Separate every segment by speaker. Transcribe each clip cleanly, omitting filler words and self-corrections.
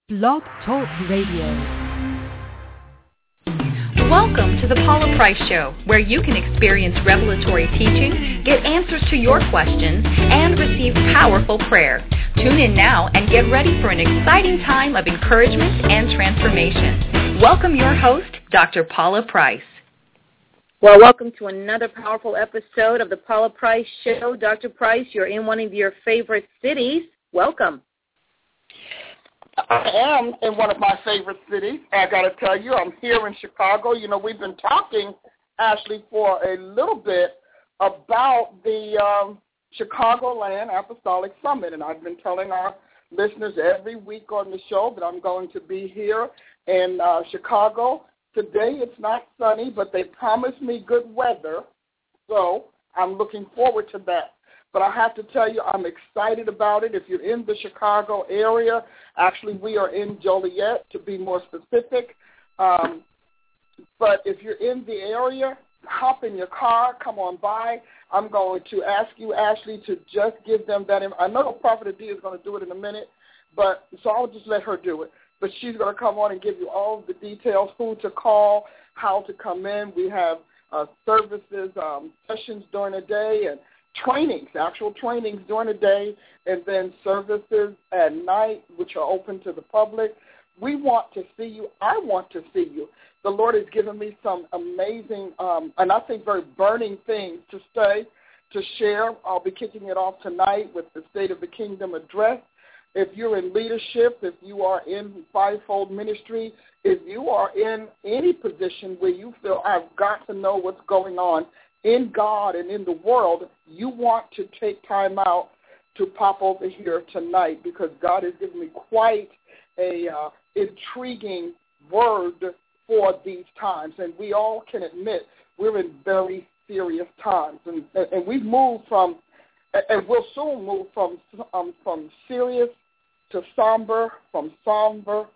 Speaker 1: Blog Talk Radio.
Speaker 2: Welcome to the Paula Price Show, where you can experience revelatory teaching, get answers to your questions, and receive powerful prayer. Tune in now and get ready for an exciting time of encouragement and transformation. Welcome your host, Dr. Paula Price.
Speaker 3: Well, welcome to another powerful episode of the Paula Price Show. Dr. Price, you're in one of your favorite cities. Welcome.
Speaker 4: I am in one of my favorite cities. I got to tell you, I'm here in Chicago. You know, we've been talking, Ashley, for a little bit about the Chicagoland Apostolic Summit, and I've been telling our listeners every week on the show that I'm going to be here in Chicago. Today it's not sunny, but they promised me good weather, so I'm looking forward to that. But I have to tell you, I'm excited about it. If you're in the Chicago area, actually we are in Joliet, to be more specific. But if you're in the area, hop in your car, come on by. I'm going to ask you, Ashley, to just give them that. I know Prophet Adia is going to do it in a minute, but so I'll just let her do it. But she's going to come on and give you all the details, who to call, how to come in. We have services, sessions during the day, and trainings, actual trainings during the day, and then services at night, which are open to the public. We want to see you. I want to see you. The Lord has given me some amazing, and I think very burning things to say, to share. I'll be kicking it off tonight with the State of the Kingdom address. If you're in leadership, if you are in fivefold ministry, if you are in any position where you feel I've got to know what's going on in God and in the world, you want to take time out to pop over here tonight, because God has given me quite a intriguing word for these times. And we all can admit we're in very serious times. And we've moved from, and we'll soon move from serious to somber, from somber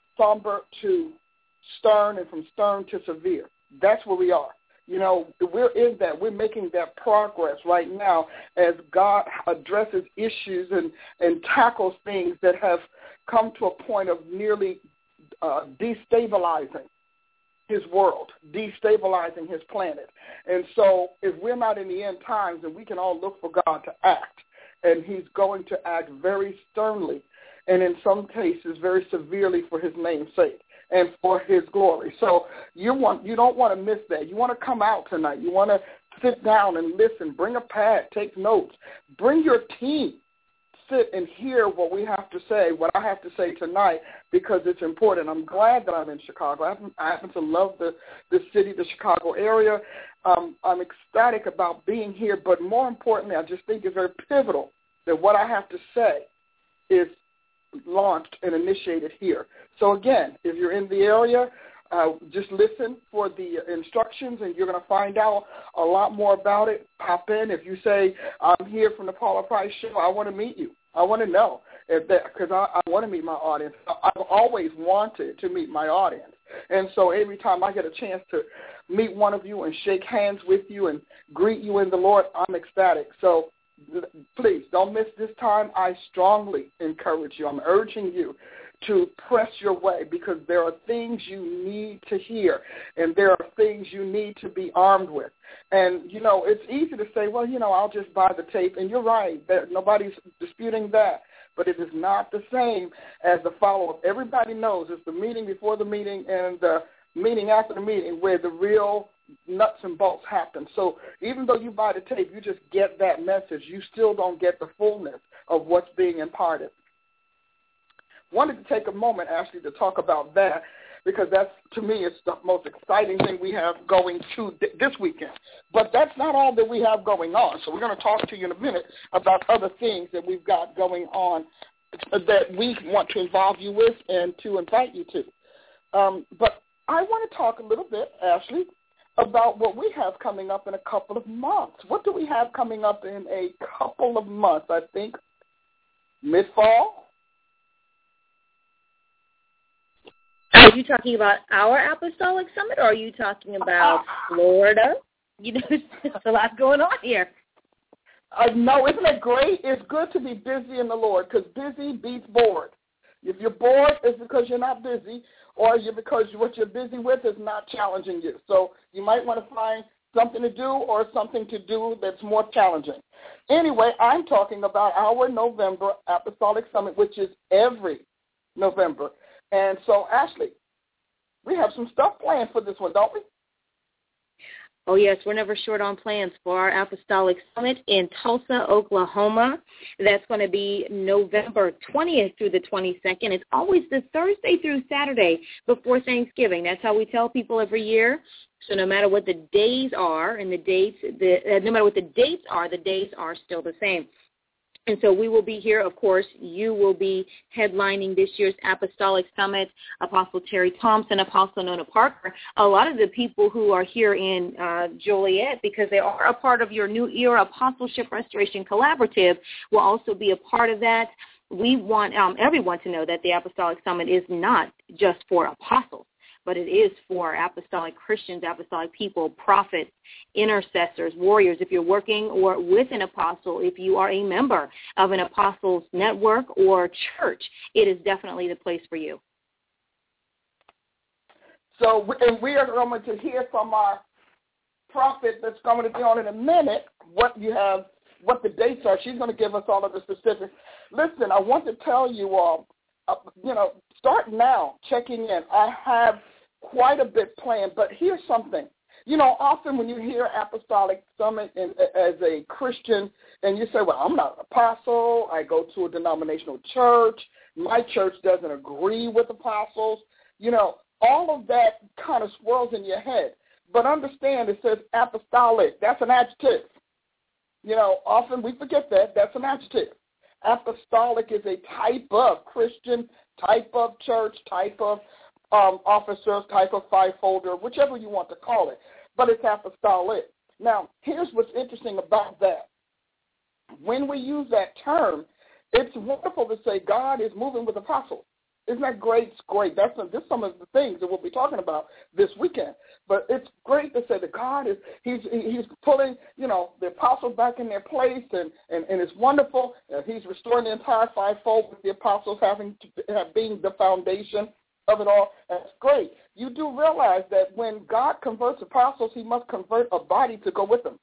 Speaker 4: to stern, and from stern to severe. That's where we are. You know, we're in that. We're making that progress right now as God addresses issues and tackles things that have come to a point of nearly destabilizing his world, destabilizing his planet. And so if we're not in the end times, then we can all look for God to act. And he's going to act very sternly, and in some cases very severely, for his name's sake and for his glory. So you don't want to miss that. You want to come out tonight. You want to sit down and listen. Bring a pad. Take notes. Bring your team. Sit and hear what we have to say, what I have to say tonight, because it's important. I'm glad that I'm in Chicago. I happen to love the city, the Chicago area. I'm ecstatic about being here, but more importantly, I just think it's very pivotal that what I have to say is launched and initiated here. So again, if you're in the area, just listen for the instructions, and you're going to find out a lot more about it. Pop in. If you say, I'm here from the Paula Price Show, I want to meet you. I want to know, because I want to meet my audience. I've always wanted to meet my audience. And so every time I get a chance to meet one of you and shake hands with you and greet you in the Lord, I'm ecstatic. So please don't miss this time. I strongly encourage you. I'm urging you to press your way, because there are things you need to hear, and there are things you need to be armed with. And, you know, it's easy to say, well, you know, I'll just buy the tape. And you're right. Nobody's disputing that. But it is not the same as the follow-up. Everybody knows it's the meeting before the meeting and the meeting after the meeting where the real nuts and bolts happen. So even though you buy the tape, you just get that message. You still don't get the fullness of what's being imparted. Wanted to take a moment, Ashley, to talk about that, because that's, to me, it's the most exciting thing we have going to this weekend. But that's not all that we have going on. So we're going to talk to you in a minute about other things that we've got going on that we want to involve you with and to invite you to. But I want to talk a little bit, Ashley, about what we have coming up in a couple of months. What do we have coming up in a couple of months? I think mid-fall.
Speaker 3: Are you talking about our Apostolic Summit, or are you talking about Florida? You know, there's a lot going on here.
Speaker 4: No, isn't it great? It's good to be busy in the Lord, because busy beats bored. If you're bored, it's because you're not busy, or because what you're busy with is not challenging you. So you might want to find something to do or something to do that's more challenging. Anyway, I'm talking about our November Apostolic Summit, which is every November. And so, Ashley, we have some stuff planned for this one, don't we?
Speaker 3: Oh, yes, we're never short on plans for our Apostolic Summit in Tulsa, Oklahoma. That's going to be November 20th through the 22nd. It's always the Thursday through Saturday before Thanksgiving. That's how we tell people every year. So no matter what the days are and the dates are still the same. And so we will be here. Of course, you will be headlining this year's Apostolic Summit, Apostle Terry Thompson, Apostle Nona Parker. A lot of the people who are here in Joliet, because they are a part of your New Era Apostleship Restoration Collaborative, will also be a part of that. We want everyone to know that the Apostolic Summit is not just for apostles, but it is for apostolic Christians, apostolic people, prophets, intercessors, warriors. If you're working or with an apostle, if you are a member of an apostles network or church, it is definitely the place for you.
Speaker 4: So, and we are going to hear from our prophet that's going to be on in a minute what the dates are. She's going to give us all of the specifics. Listen, I want to tell you all, start now checking in. I have quite a bit planned, but here's something. Often when you hear Apostolic Summit as a Christian and you say, well, I'm not an apostle, I go to a denominational church, my church doesn't agree with apostles, all of that kind of swirls in your head. But understand it says apostolic. That's an adjective. Often we forget that. That's an adjective. Apostolic is a type of Christian, type of church, type of officers, type of fivefolder, whichever you want to call it, but it's apostolic. Now, here's what's interesting about that. When we use that term, it's wonderful to say God is moving with apostles. Isn't that great? It's great. That's some of the things that we'll be talking about this weekend. But it's great to say that God is he's pulling the apostles back in their place, and it's wonderful. He's restoring the entire fivefold with the apostles being the foundation of it all. That's great. You do realize that when God converts apostles, he must convert a body to go with them.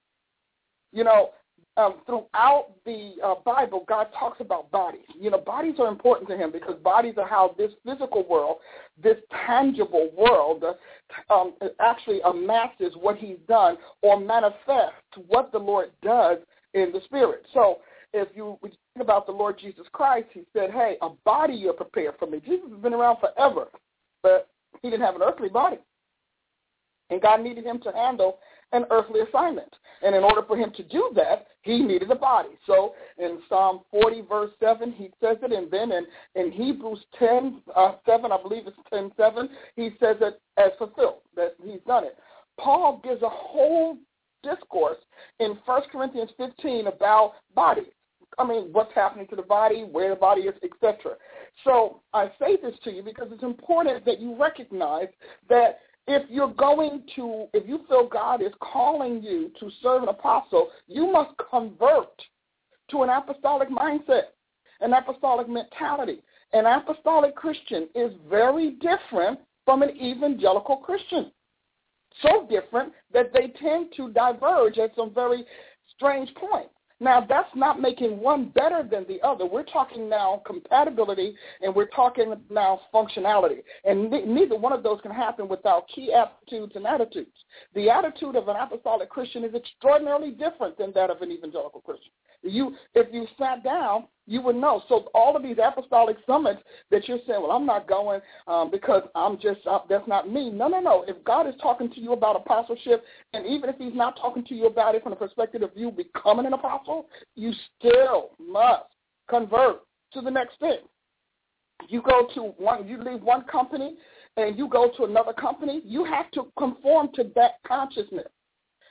Speaker 4: Throughout the Bible, God talks about bodies. Bodies are important to him because bodies are how this physical world, this tangible world, actually amasses what he's done or manifests what the Lord does in the spirit. So if you think about the Lord Jesus Christ, he said, hey, a body you're prepared for me. Jesus has been around forever, but he didn't have an earthly body. And God needed him to handle an earthly assignment. And in order for him to do that, he needed a body. So in Psalm 40, verse 7, he says it. And then in Hebrews 10, 7, I believe it's 10:7, he says it as fulfilled, that he's done it. Paul gives a whole discourse in 1 Corinthians 15 about bodies. What's happening to the body, where the body is, etc. So I say this to you because it's important that you recognize that if you feel God is calling you to serve an apostle, you must convert to an apostolic mindset, an apostolic mentality. An apostolic Christian is very different from an evangelical Christian. So different that they tend to diverge at some very strange points. Now, that's not making one better than the other. We're talking now compatibility, and we're talking now functionality. And neither one of those can happen without key aptitudes and attitudes. The attitude of an apostolic Christian is extraordinarily different than that of an evangelical Christian. If you sat down, you would know. So all of these apostolic summits that you're saying, well, I'm not going because that's not me. No. If God is talking to you about apostleship, and even if he's not talking to you about it from the perspective of you becoming an apostle, you still must convert to the next thing. You leave one company and you go to another company, you have to conform to that consciousness.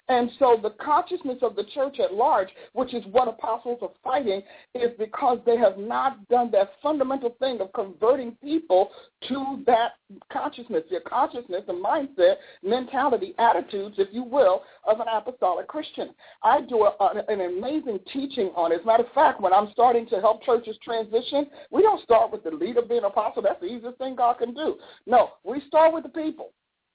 Speaker 4: And so the consciousness of the church at large, which is what apostles are fighting, is because they have not done that fundamental thing of converting people to that consciousness, the consciousness, the mindset, mentality, attitudes, if you will, of an apostolic Christian. I do an amazing teaching on it. As a matter of fact, when I'm starting to help churches transition, we don't start with the leader being an apostle. That's the easiest thing God can do. No, we start with the people.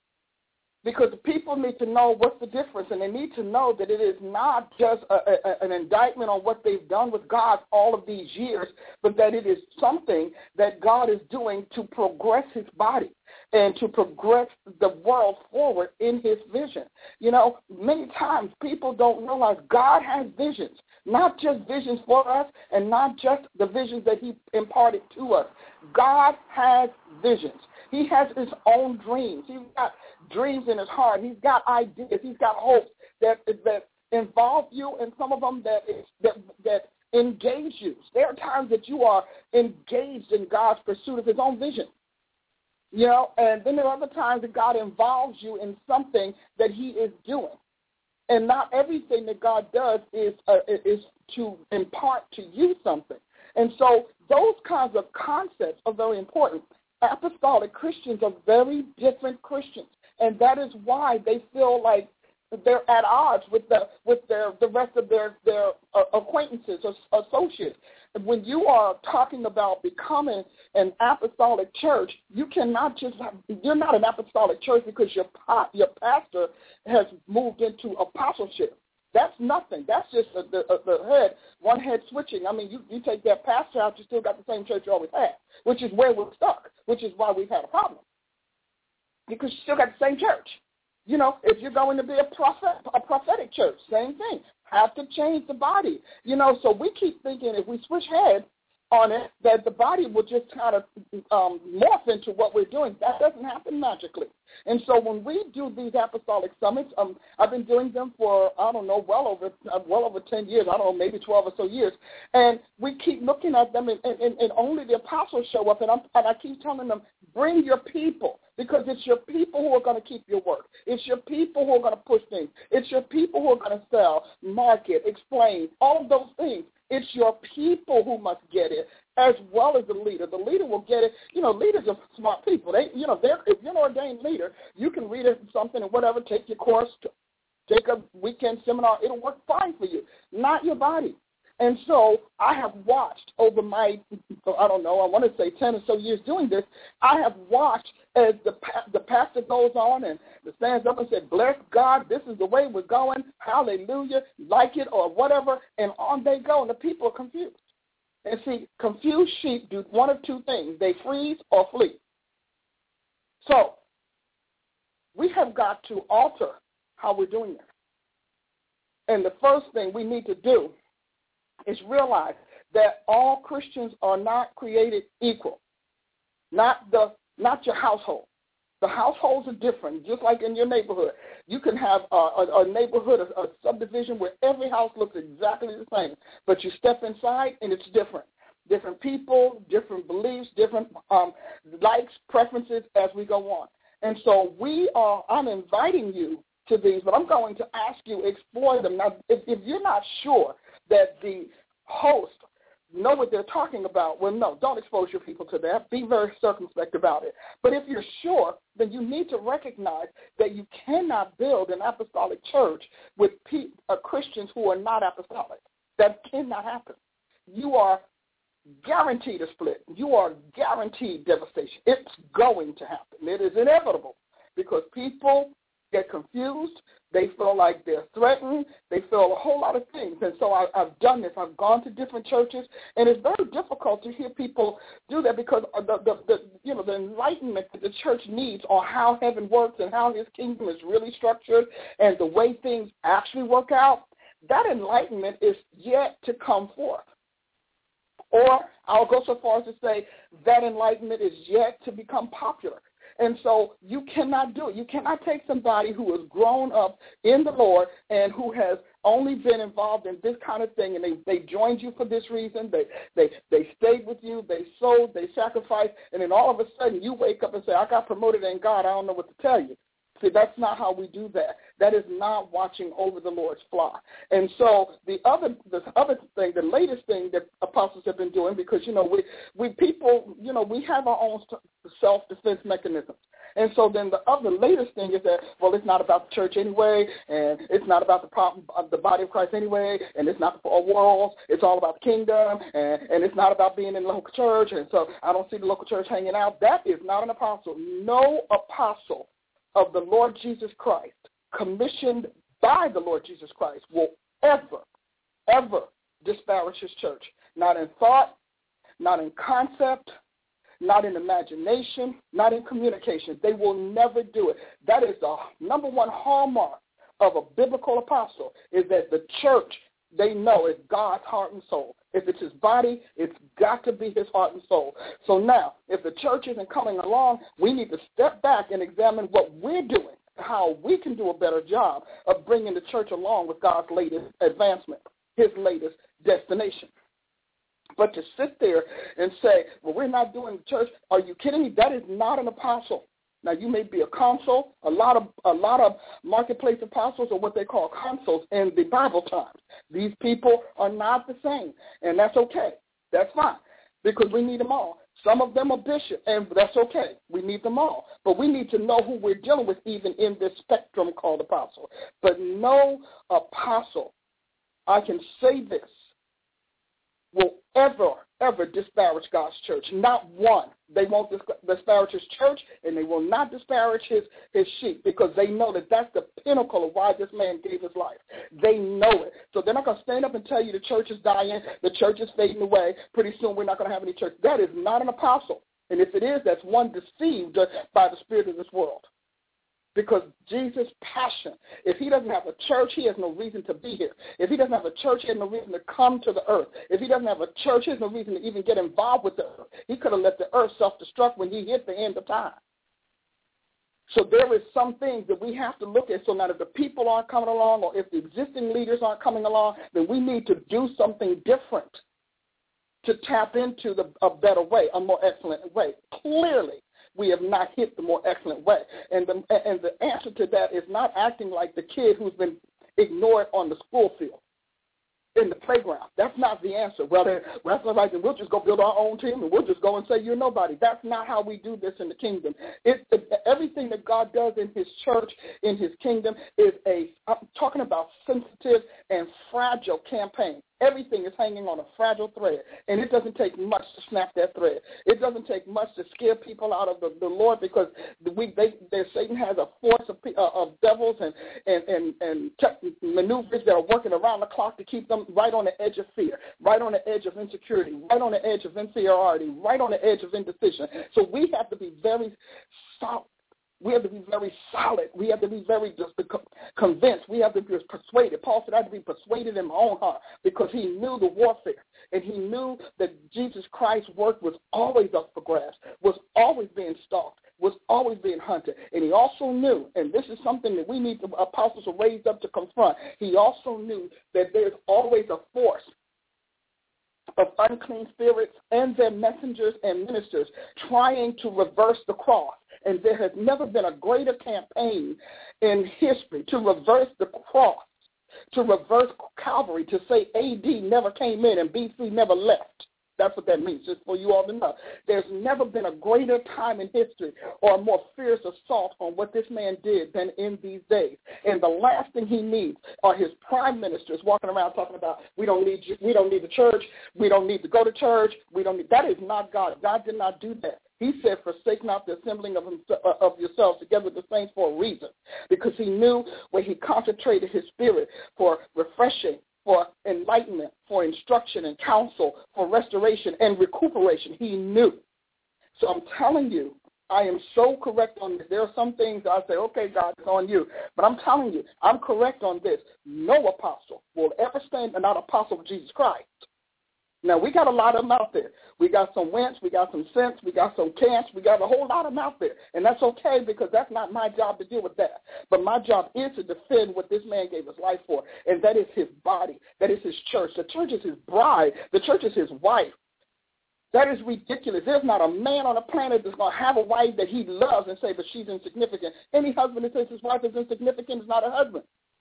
Speaker 4: Because the people need to know what's the difference, and they need to know that it is not just an indictment on what they've done with God all of these years, but that it is something that God is doing to progress his body and to progress the world forward in his vision. You know, many times people don't realize God has visions, not just visions for us and not just the visions that he imparted to us. God has visions. He has his own dreams. He's got dreams in his heart. He's got ideas. He's got hopes that involve you, and some of them that engage you. There are times that you are engaged in God's pursuit of his own vision. You know, and then there are other times that God involves you in something that he is doing. And not everything that God does is to impart to you something. And so those kinds of concepts are very important. Apostolic Christians are very different Christians, and that is why they feel like they're at odds with the rest of their acquaintances or associates. When you are talking about becoming an apostolic church, you're not an apostolic church because your pastor has moved into apostleship. That's nothing. That's just one head switching. I mean, you take that pastor out, you still got the same church you always had, which is where we're stuck, which is why we've had a problem, because you still got the same church. You know, if you're going to be a prophetic church, same thing. Have to change the body. You know, so we keep thinking if we switch heads on it, that the body will just kind of morph into what we're doing. That doesn't happen magically. And so when we do these apostolic summits, I've been doing them for, I don't know, well over 10 years, I don't know, maybe 12 or so years. And we keep looking at them, and only the apostles show up, and I keep telling them, bring your people, because it's your people who are going to keep your work. It's your people who are going to push things. It's your people who are going to sell, market, explain, all of those things. It's your people who must get it, as well as the leader. The leader will get it. You know, leaders are smart people. If you're an ordained leader, you can read something and whatever, take your course, take a weekend seminar. It'll work fine for you, not your body. And so I have watched over my, I don't know, I want to say 10 or so years doing this, I have watched as the pastor goes on and stands up and says, bless God, this is the way we're going, hallelujah, like it or whatever, and on they go, and the people are confused. And see, confused sheep do one of two things. They freeze or flee. So we have got to alter how we're doing this. And the first thing we need to do is realize that all Christians are not created equal, not your household. The households are different, just like in your neighborhood. You can have a neighborhood, a subdivision where every house looks exactly the same, but you step inside and it's different. Different people, different beliefs, different likes, preferences as we go on. And so I'm inviting you to these, but I'm going to ask you to explore them. Now, if you're not sure that the host know what they're talking about, well, no, don't expose your people to that. Be very circumspect about it. But if you're sure, then you need to recognize that you cannot build an apostolic church with Christians who are not apostolic. That cannot happen. You are guaranteed a split. You are guaranteed devastation. It's going to happen. It is inevitable because people get confused. They feel like they're threatened. They feel a whole lot of things. And so I've done this. I've gone to different churches, and it's very difficult to hear people do that because the enlightenment that the church needs on how heaven works and how his kingdom is really structured and the way things actually work out, that enlightenment is yet to come forth. Or I'll go so far as to say that enlightenment is yet to become popular. And so you cannot do it. You cannot take somebody who has grown up in the Lord and who has only been involved in this kind of thing, and they joined you for this reason. They stayed with you. They sold. They sacrificed. And then all of a sudden you wake up and say, I got promoted in God. I don't know what to tell you. See, that's not how we do that. That is not watching over the Lord's flock. And so the other thing, the latest thing that apostles have been doing, because, we people, we have our own self-defense mechanisms. And so then the latest thing is that, well, it's not about the church anyway, and it's not about the problem of the body of Christ anyway, and it's not for worlds. It's all about the kingdom, and it's not about being in the local church, and so I don't see the local church hanging out. That is not an apostle. No apostle of the Lord Jesus Christ, commissioned by the Lord Jesus Christ, will ever disparage his church. Not in thought, not in concept, not in imagination, not in communication. They will never do it. That is the number one hallmark of a biblical apostle, is that the church, they know, is God's heart and soul. If it's his body, it's got to be his heart and soul. So now, if the church isn't coming along, we need to step back and examine what we're doing, how we can do a better job of bringing the church along with God's latest advancement, his latest destination. But to sit there and say, well, we're not doing the church, are you kidding me? That is not an apostle. Now, you may be a consul. A lot of marketplace apostles are what they call consuls in the Bible times. These people are not the same, and that's okay. That's fine, because we need them all. Some of them are bishops, and that's okay. We need them all. But we need to know who we're dealing with even in this spectrum called apostle. But no apostle, I can say this, will ever disparage God's church. Not one. They won't disparage his church, and they will not disparage his sheep, because they know that that's the pinnacle of why this man gave his life. They know it. So they're not going to stand up and tell you the church is dying, the church is fading away, pretty soon we're not going to have any church. That is not an apostle. And if it is, that's one deceived by the spirit of this world. Because Jesus' passion, if he doesn't have a church, he has no reason to be here. If he doesn't have a church, he has no reason to come to the earth. If he doesn't have a church, he has no reason to even get involved with the earth. He could have let the earth self-destruct when he hit the end of time. So there is some things that we have to look at. So now if the people aren't coming along, or if the existing leaders aren't coming along, then we need to do something different to tap into a better way, a more excellent way. Clearly, we have not hit the more excellent way. And the answer to that is not acting like the kid who's been ignored on the school field, in the playground. That's not the answer. Well, that's not right, then we'll just go build our own team, and we'll just go and say you're nobody. That's not how we do this in the kingdom. Everything that God does in his church, in his kingdom, is I'm talking about sensitive and fragile campaign. Everything is hanging on a fragile thread, and it doesn't take much to snap that thread. It doesn't take much to scare people out of the Lord, because Satan has a force of devils and maneuvers that are working around the clock to keep them right on the edge of fear, right on the edge of insecurity, right on the edge of inferiority, right on the edge of indecision. So we have to be very solid. We have to be very solid. We have to be very convinced. We have to be persuaded. Paul said, I had to be persuaded in my own heart, because he knew the warfare, and he knew that Jesus Christ's work was always up for grabs, was always being stalked, was always being hunted. And he also knew, and this is something that we need the apostles to raise up to confront, he also knew that there's always a force of unclean spirits and their messengers and ministers trying to reverse the cross. And there has never been a greater campaign in history to reverse the cross, to reverse Calvary, to say AD never came in and BC never left. That's what that means, just for you all to know. There's never been a greater time in history or a more fierce assault on what this man did than in these days. And the last thing he needs are his prime ministers walking around talking about, we don't need you, we don't need the church, we don't need to go to church, that is not God. God did not do that. He said, forsake not the assembling of yourselves together with the saints for a reason, because he knew where he concentrated his spirit for refreshing, for enlightenment, for instruction and counsel, for restoration and recuperation. He knew. So I'm telling you, I am so correct on this. There are some things I say, okay, God, it's on you. But I'm telling you, I'm correct on this. No apostle will ever stand, not apostle of Jesus Christ. Now, we got a lot of them out there. We got some wimps, we got some simps, we got some camps, we got a whole lot of them out there. And that's okay, because that's not my job to deal with that. But my job is to defend what this man gave his life for, and that is his body. That is his church. The church is his bride. The church is his wife. That is ridiculous. There's not a man on the planet that's going to have a wife that he loves and say, but she's insignificant. Any husband that says his wife is insignificant is not a husband.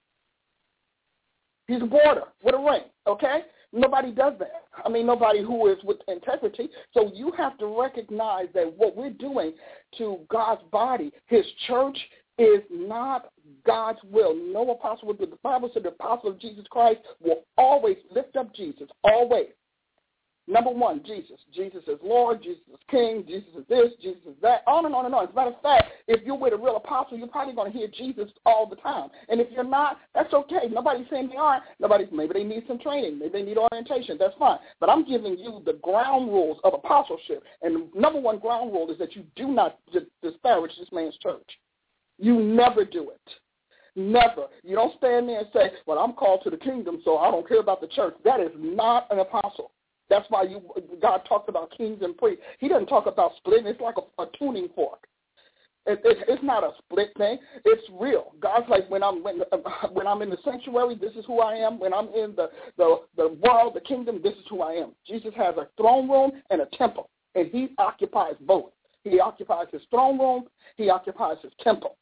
Speaker 4: He's a boarder with a ring, okay? Nobody does that. I mean, nobody who is with integrity. So you have to recognize that what we're doing to God's body, his church, is not God's will. No apostle would do. The Bible said the apostle of Jesus Christ will always lift up Jesus, always. Number one, Jesus. Jesus is Lord, Jesus is King, Jesus is this, Jesus is that, on and on and on. As a matter of fact, if you're with a real apostle, you're probably going to hear Jesus all the time. And if you're not, that's okay. Nobody's saying they aren't. Maybe they need some training. Maybe they need orientation. That's fine. But I'm giving you the ground rules of apostleship. And the number one ground rule is that you do not disparage this man's church. You never do it. Never. You don't stand there and say, well, I'm called to the kingdom, so I don't care about the church. That is not an apostle. That's why God talked about kings and priests. He doesn't talk about splitting. It's like a tuning fork. It's not a split thing. It's real. God's like, when I'm in the sanctuary, this is who I am. When I'm in the world, the kingdom, this is who I am. Jesus has a throne room and a temple, and he occupies both. He occupies his throne room. He occupies his temple.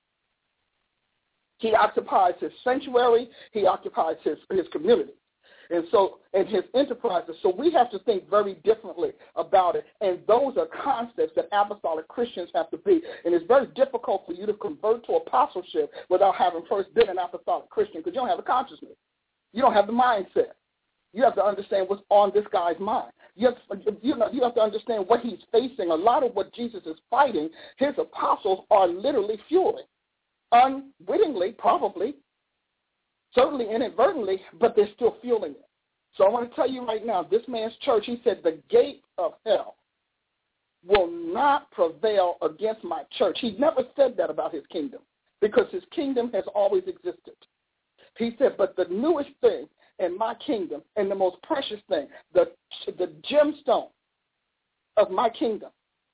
Speaker 4: He occupies his sanctuary. He occupies his community. And his enterprises. So we have to think very differently about it. And those are concepts that apostolic Christians have to be. And it's very difficult for you to convert to apostleship without having first been an apostolic Christian, because you don't have the consciousness. You don't have the mindset. You have to understand what's on this guy's mind. You have to understand what he's facing. A lot of what Jesus is fighting, his apostles are literally fueling. Unwittingly, probably. Certainly inadvertently, but they're still fueling it. So I want to tell you right now, this man's church, he said, the gate of hell will not prevail against my church. He never said that about his kingdom, because his kingdom has always existed. He said, but the newest thing in my kingdom, and the most precious thing, the gemstone of my kingdom,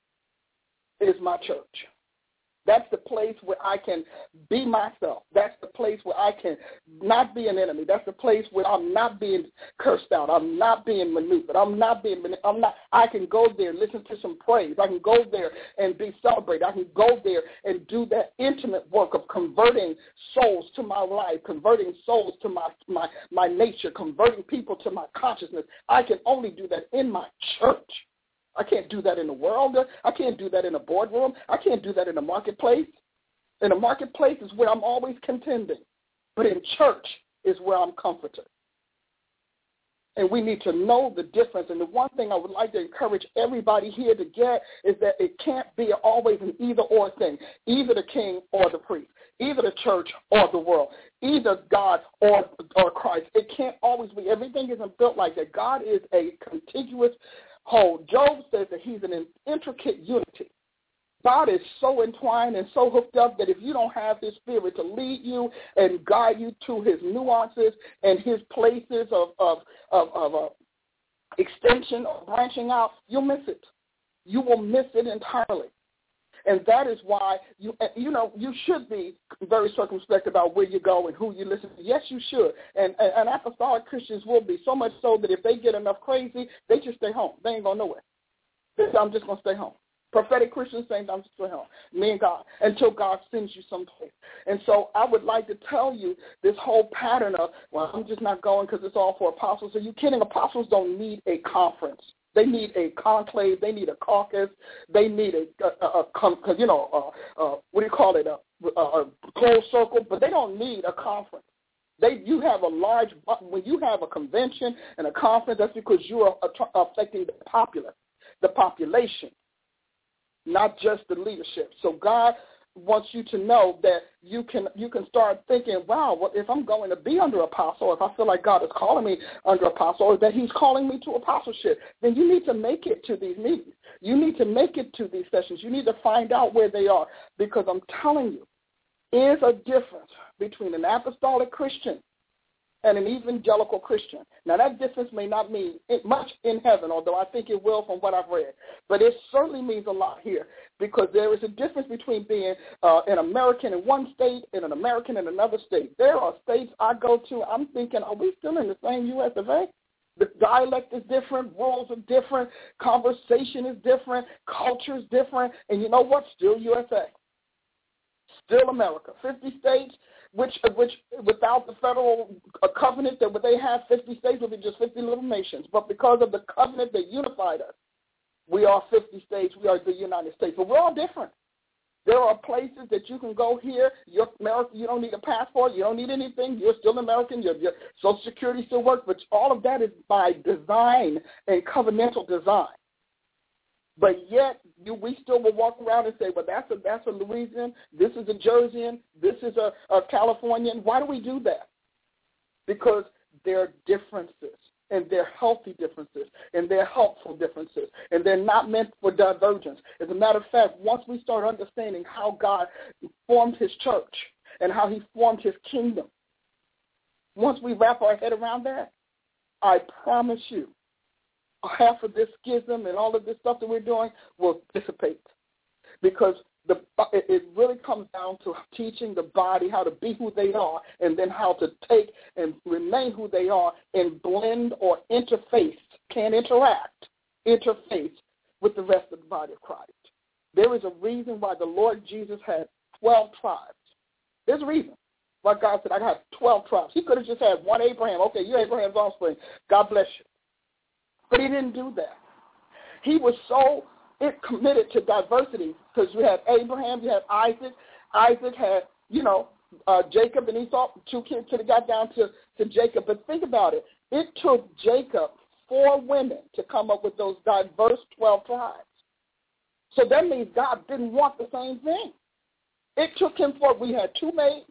Speaker 4: is my church. That's the place where I can be myself. That's the place where I can not be an enemy. That's the place where I'm not being cursed out. I'm not being maneuvered. I can go there, listen to some praise. I can go there and be celebrated. I can go there and do that intimate work of converting souls to my life, converting souls to my nature, converting people to my consciousness. I can only do that in my church. I can't do that in the world. I can't do that in a boardroom. I can't do that in the marketplace. In the marketplace is where I'm always contending. But in church is where I'm comforted. And we need to know the difference. And the one thing I would like to encourage everybody here to get is that it can't be always an either-or thing, either the king or the priest, either the church or the world, either God or Christ. It can't always be. Everything isn't built like that. God is a contiguous whole. Job says that he's an intricate unity. God is so entwined and so hooked up that if you don't have his spirit to lead you and guide you to his nuances and his places of extension or branching out, you'll miss it. You will miss it entirely. And that is why you should be very circumspect about where you go and who you listen to. Yes, you should. And apostolic Christians will be, so much so that if they get enough crazy, they just stay home. They ain't going nowhere. They say, I'm just going to stay home. Prophetic Christians saying, I'm just going home, me and God, until God sends you someplace. And so I would like to tell you this whole pattern of, well, I'm just not going because it's all for apostles. Are you kidding? Apostles don't need a conference. They need a conclave. They need a caucus. They need a closed circle. But they don't need a conference. When you have a convention and a conference, that's because you are affecting the population, not just the leadership. So God wants you to know that you can start thinking, wow, what if I'm going to be under apostle, if I feel like God is calling me under apostle, or that he's calling me to apostleship, then you need to make it to these meetings. You need to make it to these sessions. You need to find out where they are, because I'm telling you, there's a difference between an apostolic Christian and an evangelical Christian. Now, that difference may not mean much in heaven, although I think it will from what I've read. But it certainly means a lot here, because there is a difference between being an American in one state and an American in another state. There are states I go to, I'm thinking, are we still in the same U.S. of A? The dialect is different, rules are different, conversation is different, culture is different, and you know what? Still USA. Still America. 50 states, which without the federal covenant that they have, 50 states would be just 50 little nations. But because of the covenant that unified us, we are 50 states, we are the United States. But we're all different. There are places that you can go here. You're American. You don't need a passport. You don't need anything. You're still American. Your Social Security still works. But all of that is by design and covenantal design. But yet, we still will walk around and say, well, that's a Louisian. This is a Jerseyan. This is a Californian. Why do we do that? Because there are differences. And they're healthy differences, and they're helpful differences, and they're not meant for divergence. As a matter of fact, once we start understanding how God formed his church and how he formed his kingdom, once we wrap our head around that, I promise you, half of this schism and all of this stuff that we're doing will dissipate. Because it really comes down to teaching the body how to be who they are and then how to take and remain who they are and blend or interface with the rest of the body of Christ. There is a reason why the Lord Jesus had 12 tribes. There's a reason why God said, I got 12 tribes. He could have just had one Abraham. Okay, you're Abraham's offspring. God bless you. But he didn't do that. He was so committed to diversity because you had Abraham, you had Isaac. Isaac had, Jacob and Esau, 2 kids till it got down to Jacob. But think about it. It took Jacob 4 women to come up with those diverse 12 tribes. So that means God didn't want the same thing. It took him we had 2 maids.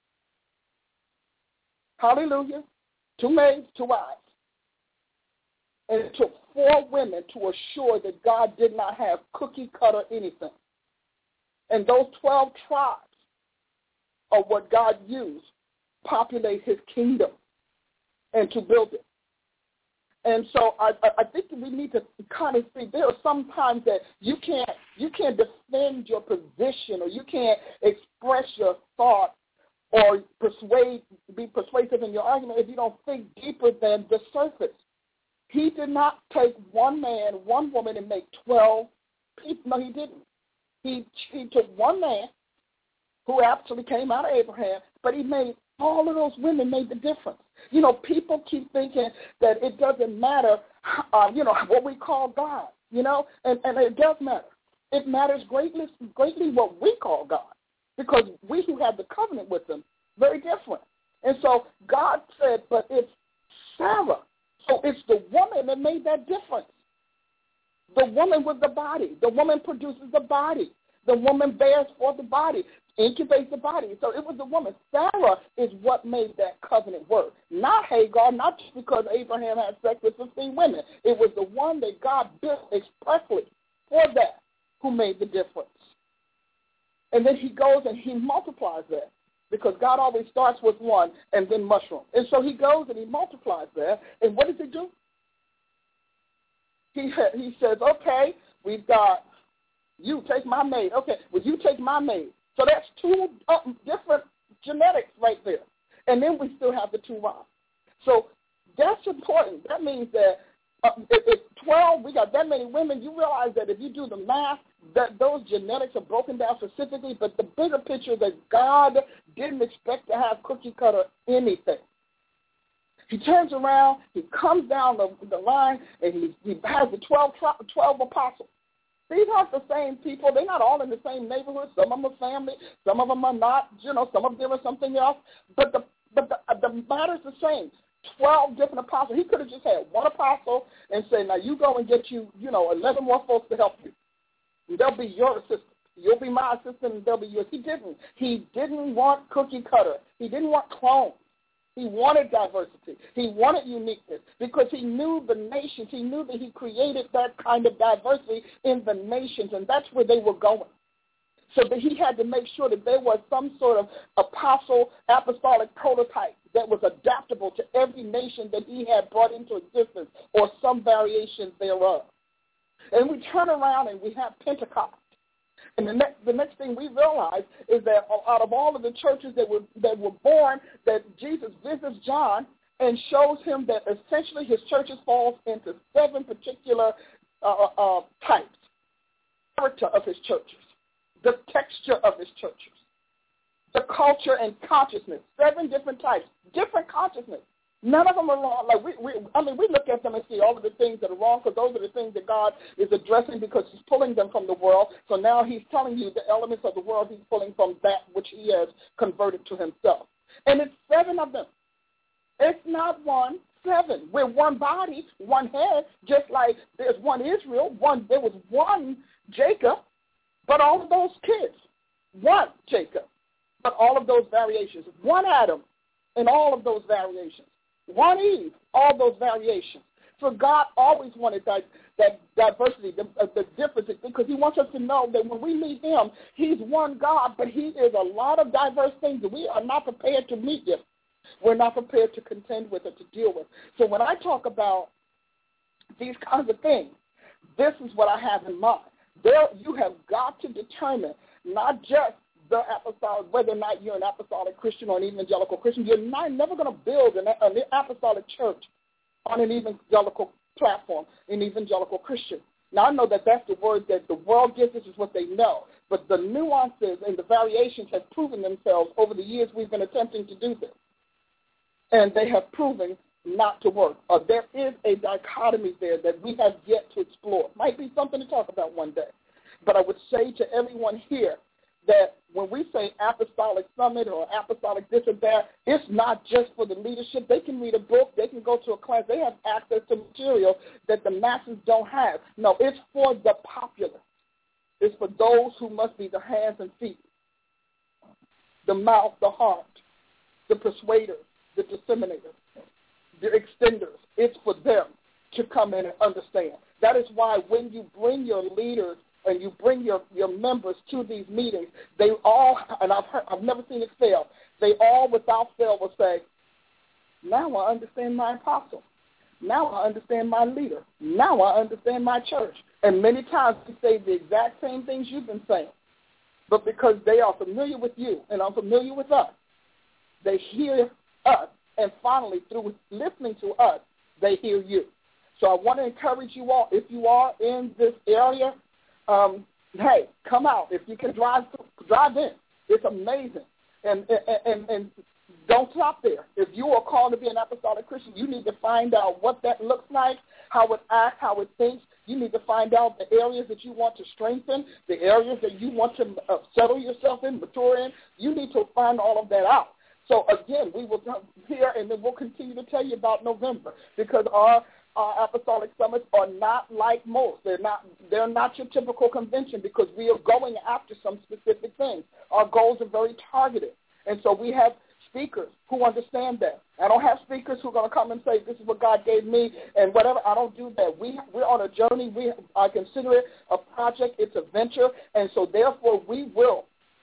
Speaker 4: Hallelujah. 2 maids, 2 wives. And it took 4 women to assure that God did not have cookie cutter anything. And those 12 tribes are what God used to populate his kingdom and to build it. And so I think that we need to kind of see there are some times that you can't defend your position or you can't express your thought or be persuasive in your argument if you don't think deeper than the surface. He did not take one man, one woman, and make 12 people. No, he didn't. He took one man who actually came out of Abraham, but he made all of those women made the difference. People keep thinking that it doesn't matter, what we call God, and it does matter. It matters greatly what we call God, because we who have the covenant with him, very different. And so God said, but it's Sarah. So it's the woman that made that difference. The woman was the body. The woman produces the body. The woman bears forth the body, incubates the body. So it was the woman. Sarah is what made that covenant work. Not Hagar, not just because Abraham had sex with 15 women. It was the one that God built expressly for that who made the difference. And then he goes and he multiplies that. Because God always starts with one and then mushroom. And so he goes and he multiplies that. And what does he do? He says, okay, we've got you take my maid. Okay, well, you take my maid. So that's 2 different genetics right there. And then we still have the 2 wives. So that's important. That means that if 12, we got that many women, you realize that if you do the math, that those genetics are broken down specifically, but the bigger picture that God didn't expect to have cookie cutter anything. He turns around, he comes down the line, and he has the 12 apostles. These aren't the same people. They're not all in the same neighborhood. Some of them are family. Some of them are not. Some of them are something else. But the matter's the same. 12 different apostles. He could have just had one apostle and said, now you go and get 11 more folks to help you. And they'll be your assistant. You'll be my assistant and they'll be yours. He didn't. He didn't want cookie cutter. He didn't want clones. He wanted diversity. He wanted uniqueness because he knew the nations. He knew that he created that kind of diversity in the nations, and that's where they were going. So that he had to make sure that there was some sort of apostolic prototype that was adaptable to every nation that he had brought into existence or some variation thereof. And we turn around and we have Pentecost. And the next thing we realize is that out of all of the churches that were born, that Jesus visits John and shows him that essentially his churches falls into 7 particular types. Character of his churches, the texture of his churches, the culture and consciousness, 7 different types, different consciousness. None of them are wrong. Like we look at them and see all of the things that are wrong, because those are the things that God is addressing, because he's pulling them from the world. So now he's telling you the elements of the world he's pulling from that which he has converted to himself. And it's 7 of them. It's not 1, 7. We're one body, one head, just like there's one Israel, there was one Jacob, but all of those kids, one Jacob, but all of those variations, one Adam, and all of those variations, one Eve, all those variations. So God always wanted that diversity, the differences, because he wants us to know that when we meet him, he's one God, but he is a lot of diverse things that we are not prepared to meet him. We're not prepared to contend with or to deal with. So when I talk about these kinds of things, this is what I have in mind. You have got to determine not just the apostolic, whether or not you're an apostolic Christian or an evangelical Christian. You're never going to build an apostolic church on an evangelical platform, an evangelical Christian. Now, I know that that's the word that the world gives us, is what they know. But the nuances and the variations have proven themselves over the years we've been attempting to do this. And they have proven not to work. There is a dichotomy there that we have yet to explore. Might be something to talk about one day. But I would say to everyone here that when we say apostolic summit or apostolic this or that, it's not just for the leadership. They can read a book. They can go to a class. They have access to material that the masses don't have. No, it's for the popular. It's for those who must be the hands and feet, the mouth, the heart, the persuaders, the disseminators, the extenders. It's for them to come in and understand. That is why when you bring your leaders and you bring your members to these meetings, they all, and I've never seen it fail, they all without fail will say, now I understand my apostle. Now I understand my leader. Now I understand my church. And many times we say the exact same things you've been saying. But because they are familiar with you and are familiar with us, they hear us, and finally, through listening to us, they hear you. So I want to encourage you all, if you are in this area, hey, come out. If you can drive in. It's amazing. And don't stop there. If you are called to be an apostolic Christian, you need to find out what that looks like, how it acts, how it thinks. You need to find out the areas that you want to strengthen, the areas that you want to settle yourself in, mature in. You need to find all of that out. So, again, we will come here, and then we'll continue to tell you about November, because our apostolic summits are not like most. They're not your typical convention, because we are going after some specific things. Our goals are very targeted. And so we have speakers who understand that. I don't have speakers who are going to come and say, this is what God gave me and whatever. I don't do that. We're on a journey. I consider it a project. It's a venture. And so, therefore, we will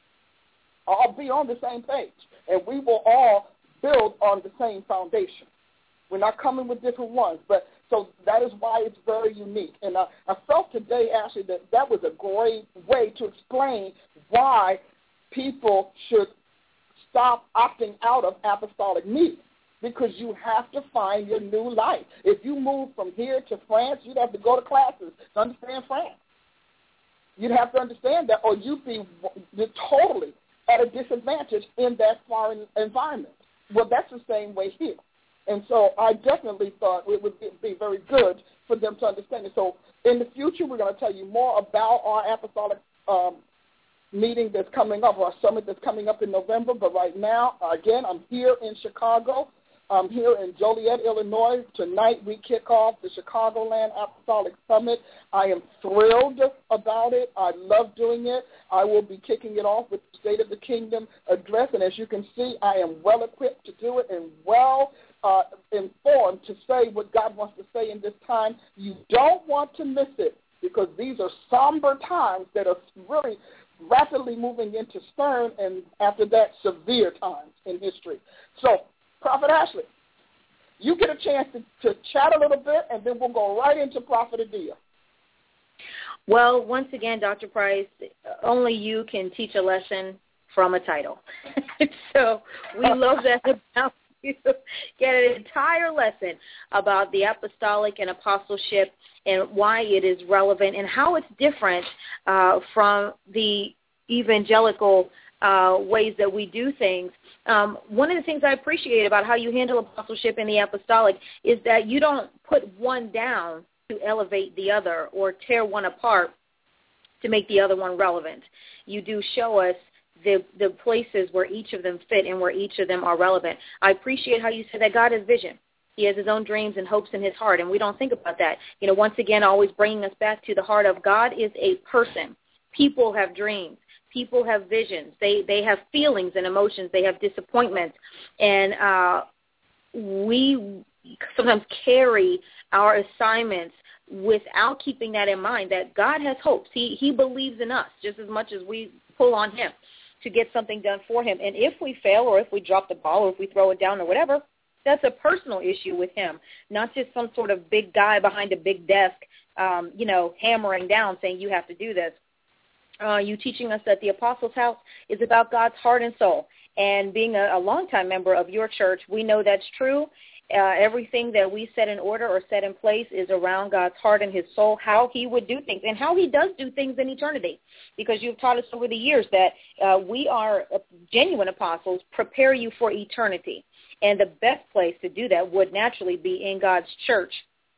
Speaker 4: all be on the same page, and we will all build on the same foundation. We're not coming with different ones, but so that is why it's very unique. And I felt today, actually, that was a great way to explain why people should stop opting out of apostolic meetings, because you have to find your new life. If you move from here to France, you'd have to go to classes to understand France. You'd have to understand that, or you'd be totally at a disadvantage in that foreign environment. Well, that's the same way here. And so I definitely thought it would be very good for them to understand it. So in the future, we're going to tell you more about our apostolic meeting that's coming up, our summit that's coming up in November. But right now, again, I'm here in Chicago. I'm here in Joliet, Illinois. Tonight we kick off the Chicagoland Apostolic Summit. I am thrilled about it. I love doing it. I will be kicking it off with the State of the Kingdom address. And as you can see, I am well equipped to do it and well informed to say what God wants to say in this time. You don't want to miss it, because these are somber times that are really rapidly moving into stern, and after that, severe times in history. So, Prophet Ashley, you get a chance to chat a little bit, and then we'll go right into Prophet Adia.
Speaker 3: Well, once again, Dr. Price, only you can teach a lesson from a title. So we love that about get an entire lesson about the apostolic and apostleship and why it is relevant and how it's different from the evangelical ways that we do things. One of the things I appreciate about how you handle apostleship and the apostolic is that you don't put one down to elevate the other or tear one apart to make the other one relevant. You do show us the places where each of them fit and where each of them are relevant. I appreciate how you said that God has vision. He has his own dreams and hopes in his heart, and we don't think about that. You know, once again, always bringing us back to the heart of God is a person. People have dreams. People have visions. They have feelings and emotions. They have disappointments. And we sometimes carry our assignments without keeping that in mind, that God has hopes. He believes in us just as much as we pull on him to get something done for him. And if we fail or if we drop the ball or if we throw it down or whatever, that's a personal issue with him, not just some sort of big guy behind a big desk, hammering down saying you have to do this. You teaching us that the Apostles' House is about God's heart and soul. And being a longtime member of your church, we know that's true. Everything that we set in order or set in place is around God's heart and his soul, how he would do things and how he does do things in eternity. Because you've taught us over the years that we are genuine apostles, prepare you for eternity. And the best place to do that would naturally be in God's church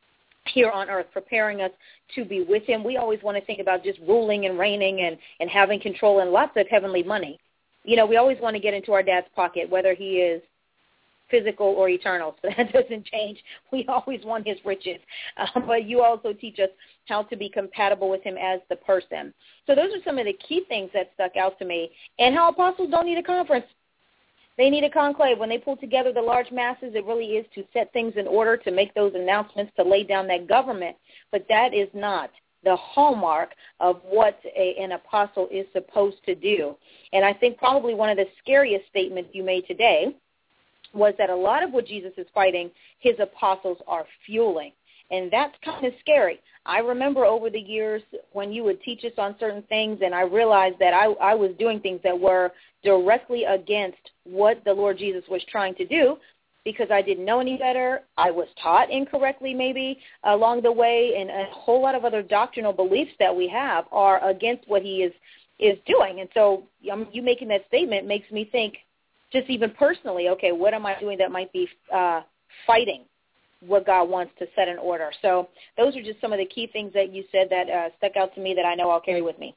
Speaker 3: here on earth, preparing us to be with him. We always want to think about just ruling and reigning and having control and lots of heavenly money. You know, we always want to get into our dad's pocket, whether he is physical or eternal. So that doesn't change. We always want his riches. But you also teach us how to be compatible with him as the person. So those are some of the key things that stuck out to me. And how apostles don't need a conference. They need a conclave. When they pull together the large masses, it really is to set things in order, to make those announcements, to lay down that government. But that is not the hallmark of what an apostle is supposed to do. And I think probably one of the scariest statements you made today was that a lot of what Jesus is fighting, his apostles are fueling. And that's kind of scary. I remember over the years when you would teach us on certain things, and I realized that I was doing things that were directly against what the Lord Jesus was trying to do because I didn't know any better. I was taught incorrectly maybe along the way, and a whole lot of other doctrinal beliefs that we have are against what he is doing. And so you making that statement makes me think just even personally, okay, what am I doing that might be fighting what God wants to set in order? So those are just some of the key things that you said that stuck out to me that I know I'll carry with me.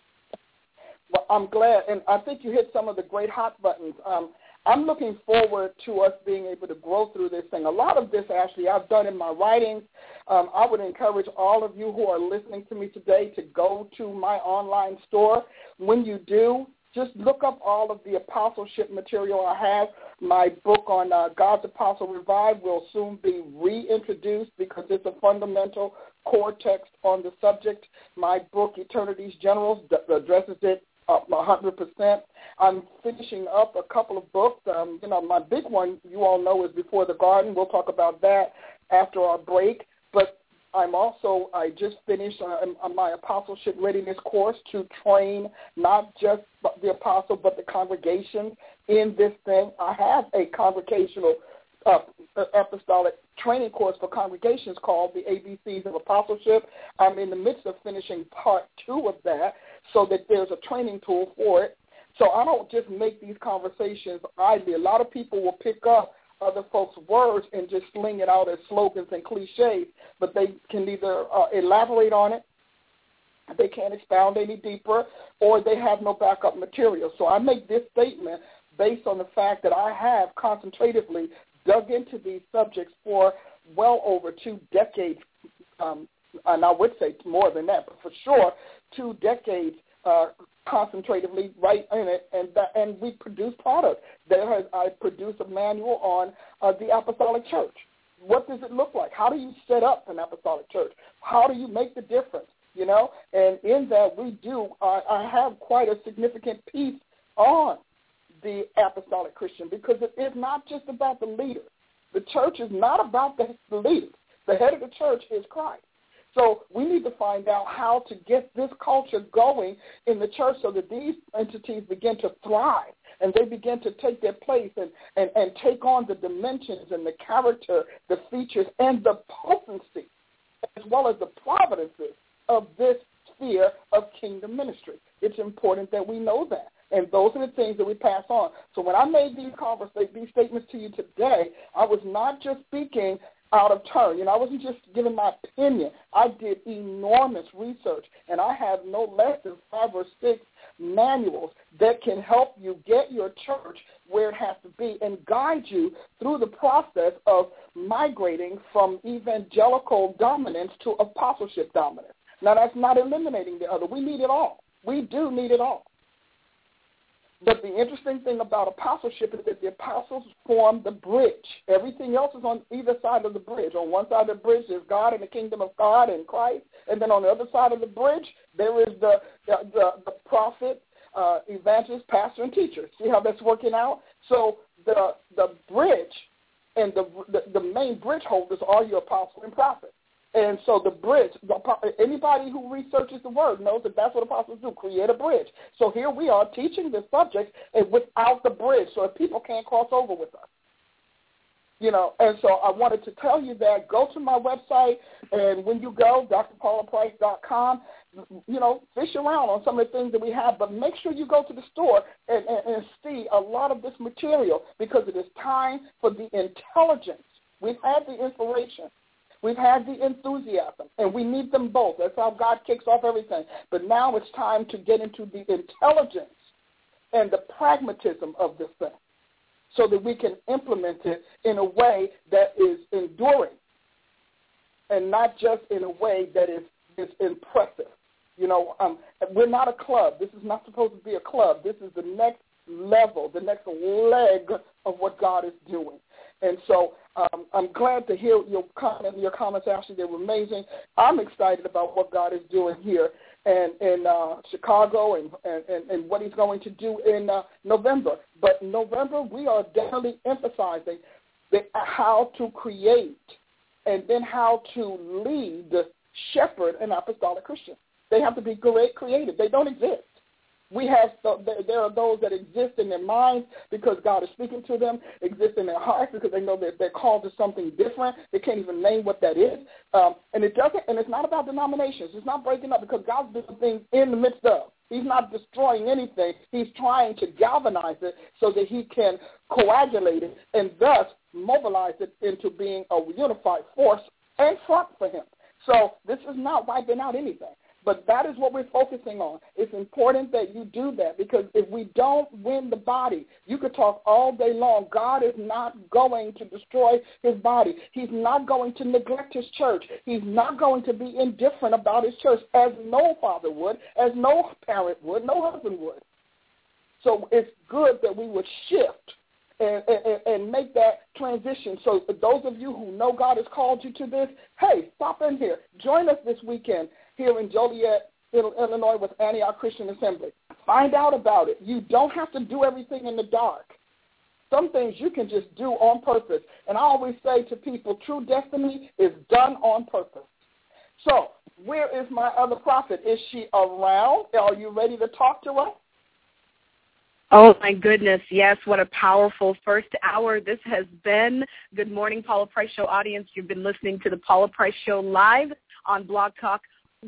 Speaker 4: Well, I'm glad, and I think you hit some of the great hot buttons. I'm looking forward to us being able to grow through this thing. A lot of this, Ashley, I've done in my writings. I would encourage all of you who are listening to me today to go to my online store. When you do, just look up all of the apostleship material I have. My book on God's Apostle Revived will soon be reintroduced because it's a fundamental core text on the subject. My book, Eternity's Generals, addresses it 100%. I'm finishing up a couple of books. My big one, you all know, is Before the Garden. We'll talk about that after our break. But I just finished my apostleship readiness course to train not just the apostle but the congregation in this thing. I have a congregational apostolic training course for congregations called the ABCs of Apostleship. I'm in the midst of finishing part 2 of that so that there's a training tool for it. So I don't just make these conversations idly. A lot of people will pick up other folks' words and just sling it out as slogans and cliches, but they can either elaborate on it, they can't expound any deeper, or they have no backup material. So I make this statement based on the fact that I have concentratedly dug into these subjects for well over 2 decades, and I would say more than that, but for sure 2 decades concentratedly right in it, and we produce product. I produce a manual on the apostolic church. What does it look like? How do you set up an apostolic church? How do you make the difference? And in that I have quite a significant piece on the apostolic Christian because it is not just about the leader. The church is not about the leaders. The head of the church is Christ. So we need to find out how to get this culture going in the church so that these entities begin to thrive and they begin to take their place and take on the dimensions and the character, the features, and the potency, as well as the providences of this sphere of kingdom ministry. It's important that we know that. And those are the things that we pass on. So when I made these statements to you today, I was not just speaking out of turn. I wasn't just giving my opinion. I did enormous research, and I have no less than 5 or 6 manuals that can help you get your church where it has to be and guide you through the process of migrating from evangelical dominance to apostleship dominance. Now, that's not eliminating the other. We need it all. We do need it all. But the interesting thing about apostleship is that the apostles form the bridge. Everything else is on either side of the bridge. On one side of the bridge is God and the kingdom of God and Christ, and then on the other side of the bridge there is the prophet, evangelist, pastor, and teacher. See how that's working out? So the bridge and the main bridge holders are your apostle and prophet. And so the bridge, anybody who researches the word knows that that's what apostles do, create a bridge. So here we are teaching this subject without the bridge, so if people can't cross over with us. And so I wanted to tell you that. Go to my website, and when you go, drpaulaprice.com, fish around on some of the things that we have, but make sure you go to the store and see a lot of this material, because it is time for the intelligence. We've had the inspiration. We've had the enthusiasm, and we need them both. That's how God kicks off everything. But now it's time to get into the intelligence and the pragmatism of this thing so that we can implement it in a way that is enduring and not just in a way that is impressive. We're not a club. This is not supposed to be a club. This is the next level, the next leg of what God is doing. And so I'm glad to hear your comments, Ashley. They were amazing. I'm excited about what God is doing here in Chicago and what he's going to do in November. But November, we are definitely emphasizing how to create and then how to lead, shepherd, an apostolic Christian. They have to be creative. They don't exist. There are those that exist in their minds because God is speaking to them, exist in their hearts because they know that they're called to something different. They can't even name what that is. And it's not about denominations. It's not breaking up, because God's doing things in the midst of. He's not destroying anything. He's trying to galvanize it so that he can coagulate it and thus mobilize it into being a unified force and front for him. So this is not wiping out anything. But that is what we're focusing on. It's important that you do that, because if we don't win the body, you could talk all day long. God is not going to destroy his body. He's not going to neglect his church. He's not going to be indifferent about his church, as no father would, as no parent would, no husband would. So it's good that we would shift and make that transition. So for those of you who know God has called you to this, hey, stop in here. Join us this weekend here in Joliet, Illinois, with Antioch Christian Assembly. Find out about it. You don't have to do everything in the dark. Some things you can just do on purpose. And I always say to people, true destiny is done on purpose. So where is my other prophet? Is she around? Are you ready to talk to her?
Speaker 5: Oh, my goodness, yes, what a powerful first hour this has been. Good morning, Paula Price Show audience. You've been listening to the Paula Price Show live on Blog Talk,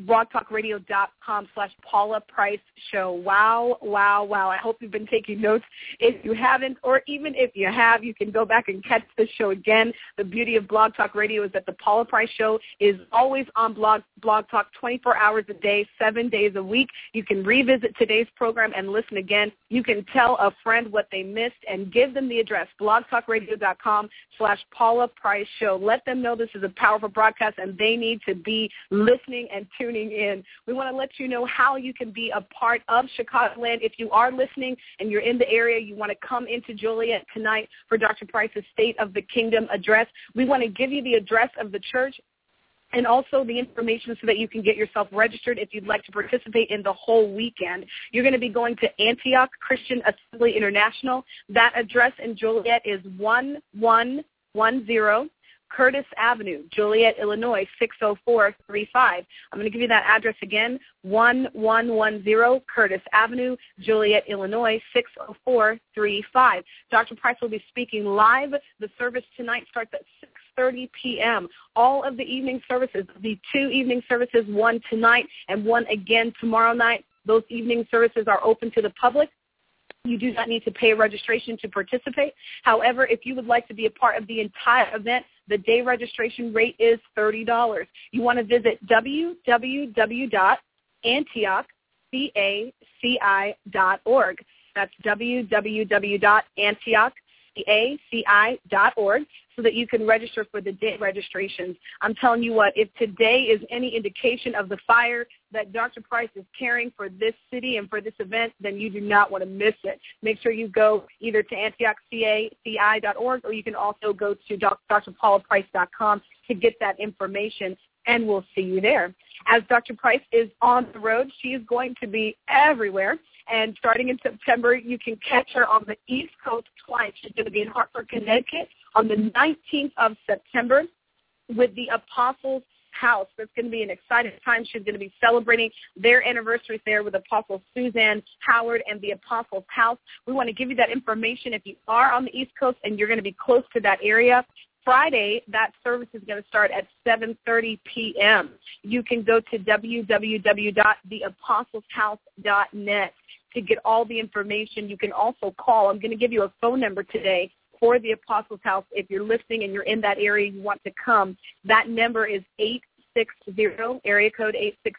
Speaker 5: blogtalkradio.com/Paula Price Show. Wow, wow, wow. I hope you've been taking notes. If you haven't, or even if you have, you can go back and catch the show again. The beauty of Blog Talk Radio is that the Paula Price Show is always on Blog Talk 24 hours a day, 7 days a week. You can revisit today's program and listen again. You can tell a friend what they missed and give them the address, blogtalkradio.com/Paula Price Show. Let them know this is a powerful broadcast and they need to be listening and tuning in. We want to let you know how you can be a part of Chicagoland. If you are listening and you're in the area, you want to come into Joliet tonight for Dr. Price's State of the Kingdom address. We want to give you the address of the church and also the information so that you can get yourself registered if you'd like to participate in the whole weekend. You're going to be going to Antioch Christian Assembly International. That address in Joliet is 1110 Curtis Avenue, Joliet, Illinois, 60435. I'm going to give you that address again, 1110 Curtis Avenue, Joliet, Illinois, 60435. Dr. Price will be speaking live. The service tonight starts at 6:30 p.m. All of the evening services, the 2 evening services, one tonight and one again tomorrow night, those evening services are open to the public. You do not need to pay registration to participate. However, if you would like to be a part of the entire event, the day registration rate is $30. You want to visit www.antiochcaci.org. That's www.antiochcaci.org so that you can register for the day registrations. I'm telling you what, if today is any indication of the fire that Dr. Price is carrying for this city and for this event, then you do not want to miss it. Make sure you go either to antiochcaci.org or you can also go to drpaulaprice.com to get that information, and we'll see you there. As Dr. Price is on the road, she is going to be everywhere. And starting in September, you can catch her on the East Coast twice. She's going to be in Hartford, Connecticut on the 19th of September with the Apostles House. That's going to be an exciting time. She's going to be celebrating their anniversaries there with Apostle Suzanne Howard and the Apostles House. We want to give you that information if you are on the East Coast and you're going to be close to that area. Friday, that service is going to start at 7:30 p.m. You can go to www.theapostleshouse.net to get all the information. You can also call. I'm going to give you a phone number today for the Apostles House. If you're listening and you're in that area, you want to come. That number is 860, area code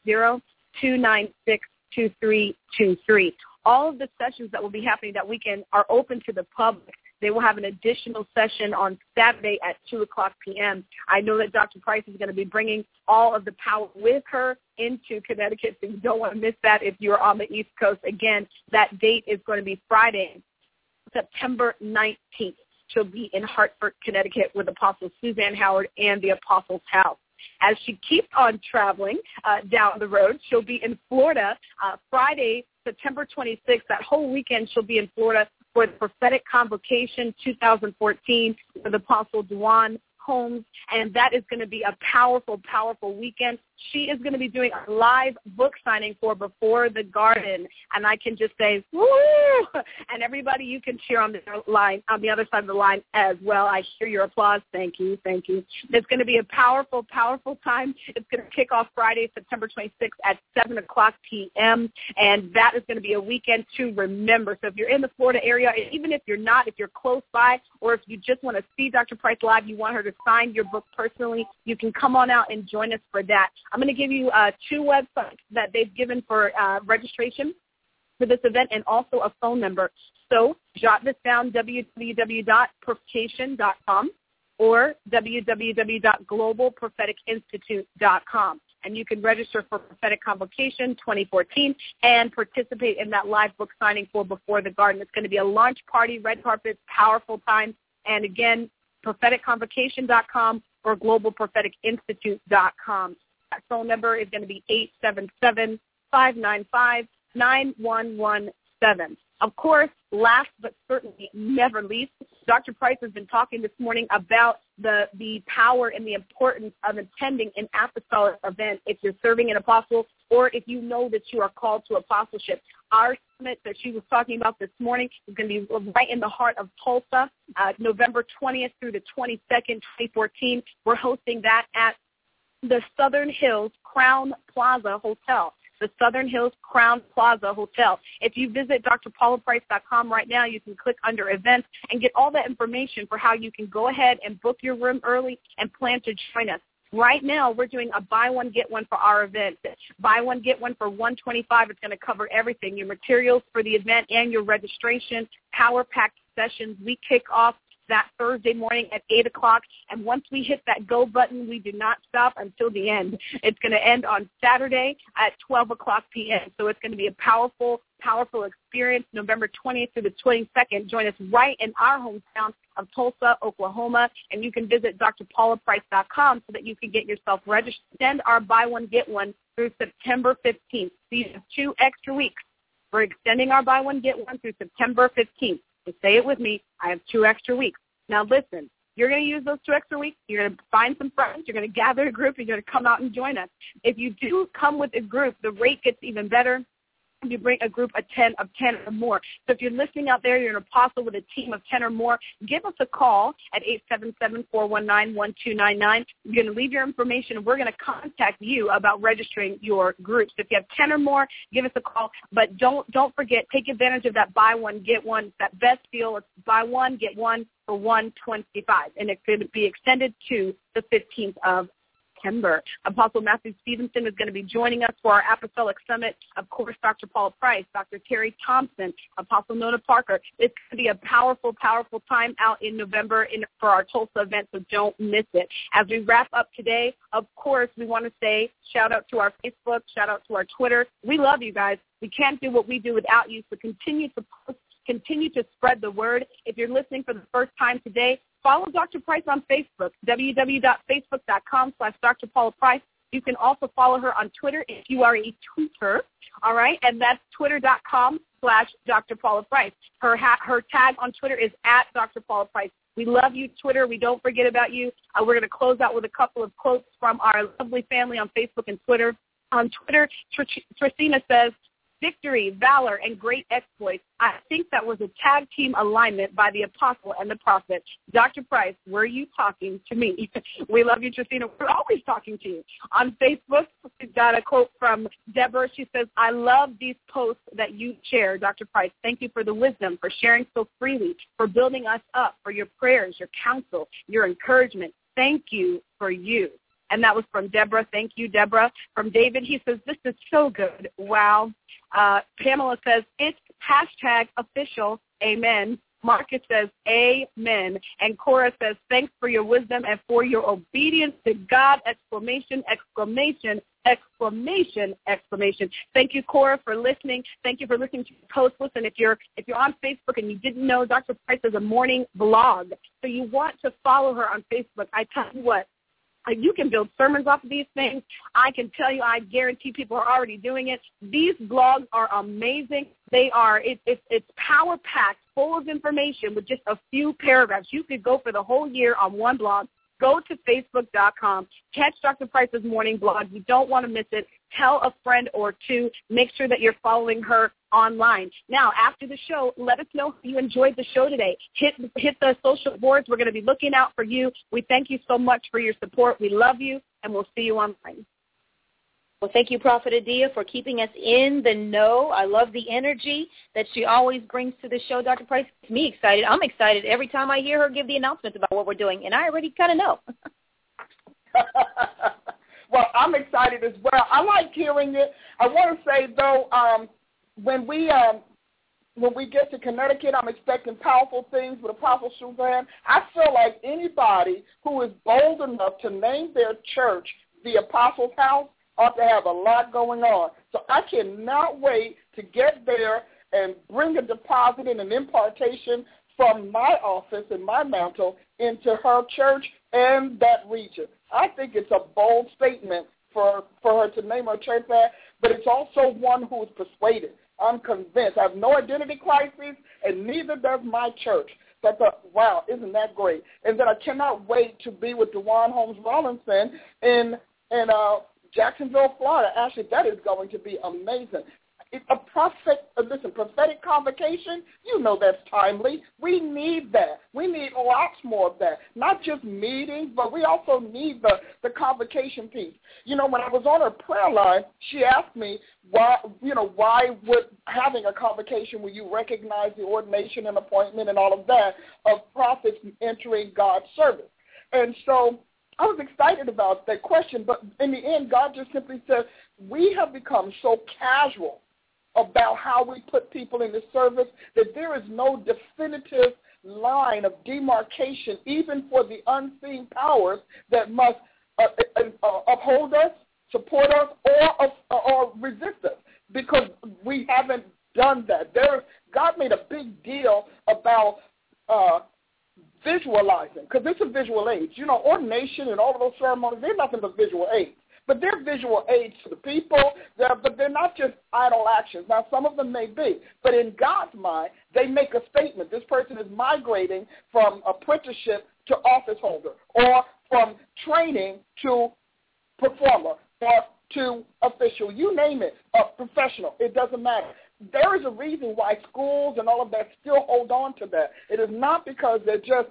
Speaker 5: 860-296-2323. All of the sessions that will be happening that weekend are open to the public. They will have an additional session on Saturday at 2 o'clock p.m. I know that Dr. Price is going to be bringing all of the power with her into Connecticut, so you don't want to miss that if you're on the East Coast. Again, that date is going to be Friday, September 19th. She'll be in Hartford, Connecticut with Apostle Suzanne Howard and the Apostles House. As she keeps on traveling down the road, she'll be in Florida Friday, September 26th. That whole weekend she'll be in Florida for the Prophetic Convocation 2014 with Apostle Duane Holmes, and that is going to be a powerful, powerful weekend. She is going to be doing a live book signing for Before the Garden, and I can just say, woo! And everybody, you can cheer on the line, on the other side of the line as well. I hear your applause. Thank you, thank you. It's going to be a powerful, powerful time. It's going to kick off Friday, September 26th at 7 o'clock p.m., and that is going to be a weekend to remember. So if you're in the Florida area, even if you're not, if you're close by, or if you just want to see Dr. Price live, you want her to sign your book personally, you can come on out and join us for that. I'm going to give you 2 websites that they've given for registration for this event and also a phone number. So jot this down, www.prophecation.com or www.globalpropheticinstitute.com. And you can register for Prophetic Convocation 2014 and participate in that live book signing for Before the Garden. It's going to be a launch party, red carpet, powerful time. And again, propheticconvocation.com or globalpropheticinstitute.com. That phone number is going to be 877-595-9117. Of course, last but certainly never least, Dr. Price has been talking this morning about the power and the importance of attending an apostolic event if you're serving an apostle or if you know that you are called to apostleship. Our summit that she was talking about this morning is going to be right in the heart of Tulsa, November 20th through the 22nd, 2014. We're hosting that at the Southern Hills Crown Plaza Hotel. The Southern Hills Crown Plaza Hotel. If you visit drpaulaprice.com right now, you can click under events and get all that information for how you can go ahead and book your room early and plan to join us. Right now, we're doing a buy one, get one for our event. Buy one, get one for $125. It's going to cover everything, your materials for the event and your registration, power-packed sessions. We kick off that Thursday morning at 8 o'clock. And once we hit that go button, we do not stop until the end. It's going to end on Saturday at 12 o'clock p.m. So it's going to be a powerful, powerful experience, November 20th through the 22nd. Join us right in our hometown of Tulsa, Oklahoma. And you can visit drpaulaprice.com so that you can get yourself registered. Send our buy one, get one through September 15th. So you have 2 extra weeks. We're extending our buy one, get one through September 15th. So say it with me, I have 2 extra weeks. Now listen, You're going to use those 2 extra weeks. You're going to find some friends. You're going to gather a group. You're going to come out and join us. If you do come with a group, the rate gets even better. You bring a group of 10 or more. So if you're listening out there, you're an apostle with a team of 10 or more, give us a call at 877-419-1299. You're going to leave your information, and we're going to contact you about registering your groups. If you have 10 or more, give us a call. But don't forget, take advantage of that buy one, get one. It's that best deal. It's buy one, get one for $125. And it could be extended to the 15th of September. Apostle Matthew Stevenson is going to be joining us for our Apostolic Summit. Of course, Dr. Paula Price, Dr. Terry Thompson, Apostle Nona Parker. It's going to be a powerful, powerful time out in November for our Tulsa event, so don't miss it. As we wrap up today, of course, we want to say shout out to our Facebook, shout out to our Twitter. We love you guys. We can't do what we do without you, so continue to post, continue to spread the word. If you're listening for the first time today, follow Dr. Price on Facebook, www.facebook.com/Dr. Paula Price. You can also follow her on Twitter if you are a tweeter, all right? And that's twitter.com/Dr. Paula Price. Her tag on Twitter is @Dr. Paula Price. We love you, Twitter. We don't forget about you. We're going to close out with a couple of quotes from our lovely family on Facebook and Twitter. On Twitter, Tristina says, "Victory, valor, and great exploits. I think that was a tag team alignment by the apostle and the prophet." Dr. Price, were you talking to me? We love you, Tristina. We're always talking to you. On Facebook, we've got a quote from Deborah. She says, "I love these posts that you share, Dr. Price. Thank you for the wisdom, for sharing so freely, for building us up, for your prayers, your counsel, your encouragement. Thank you for you." And that was from Deborah. Thank you, Deborah. From David, he says, "This is so good. Wow." Pamela says, "It's #official. Amen." Marcus says, "Amen." And Cora says, "Thanks for your wisdom and for your obedience to God!" Exclamation, exclamation, exclamation, exclamation. Thank you, Cora, for listening. Thank you for listening to the post. Listen, if you're on Facebook and you didn't know, Dr. Price has a morning blog. So you want to follow her on Facebook. I tell you what, you can build sermons off of these things. I can tell you, I guarantee people are already doing it. These blogs are amazing. They are, it's power-packed, full of information with just a few paragraphs. You could go for the whole year on one blog. Go to Facebook.com. Catch Dr. Price's morning blog. You don't want to miss it. Tell a friend or two. Make sure that you're following her online. Now, after the show, let us know if you enjoyed the show today. Hit the social boards. We're going to be looking out for you. We thank you so much for your support. We love you, and we'll see you online.
Speaker 3: Well, thank you, Prophet Adia, for keeping us in the know. I love the energy that she always brings to the show, Dr. Price. It's me excited. I'm excited every time I hear her give the announcements about what we're doing, and I already kind of know.
Speaker 4: Well, I'm excited as well. I like hearing it. I want to say, though, when we get to Connecticut, I'm expecting powerful things with Apostle Suzanne. I feel like anybody who is bold enough to name their church the Apostles' House ought to have a lot going on. So I cannot wait to get there and bring a deposit and an impartation from my office and my mantle into her church and that region. I think it's a bold statement for her to name her church that, but it's also one who is persuaded. I'm convinced. I have no identity crisis, and neither does my church. So I thought, wow, isn't that great? And then I cannot wait to be with DeJuan Holmes Robinson in Jacksonville, Florida. Actually, that is going to be amazing. It's a prophetic convocation, you know that's timely. We need that. We need lots more of that. Not just meetings, but we also need the convocation piece. You know, when I was on her prayer line, she asked me why would having a convocation where you recognize the ordination and appointment and all of that of prophets entering God's service. And so I was excited about that question, but in the end, God just simply said, we have become so casual about how we put people in the service that there is no definitive line of demarcation, even for the unseen powers that must uphold us, support us, or resist us, because we haven't done that. God made a big deal about visualizing, because it's a visual age. You know, ordination and all of those ceremonies, they're nothing but visual aids. But they're visual aids to the people, but they're not just idle actions. Now, some of them may be, but in God's mind, they make a statement. This person is migrating from apprenticeship to office holder, or from training to performer, or to official, you name it, professional, it doesn't matter. There is a reason why schools and all of that still hold on to that. It is not because they just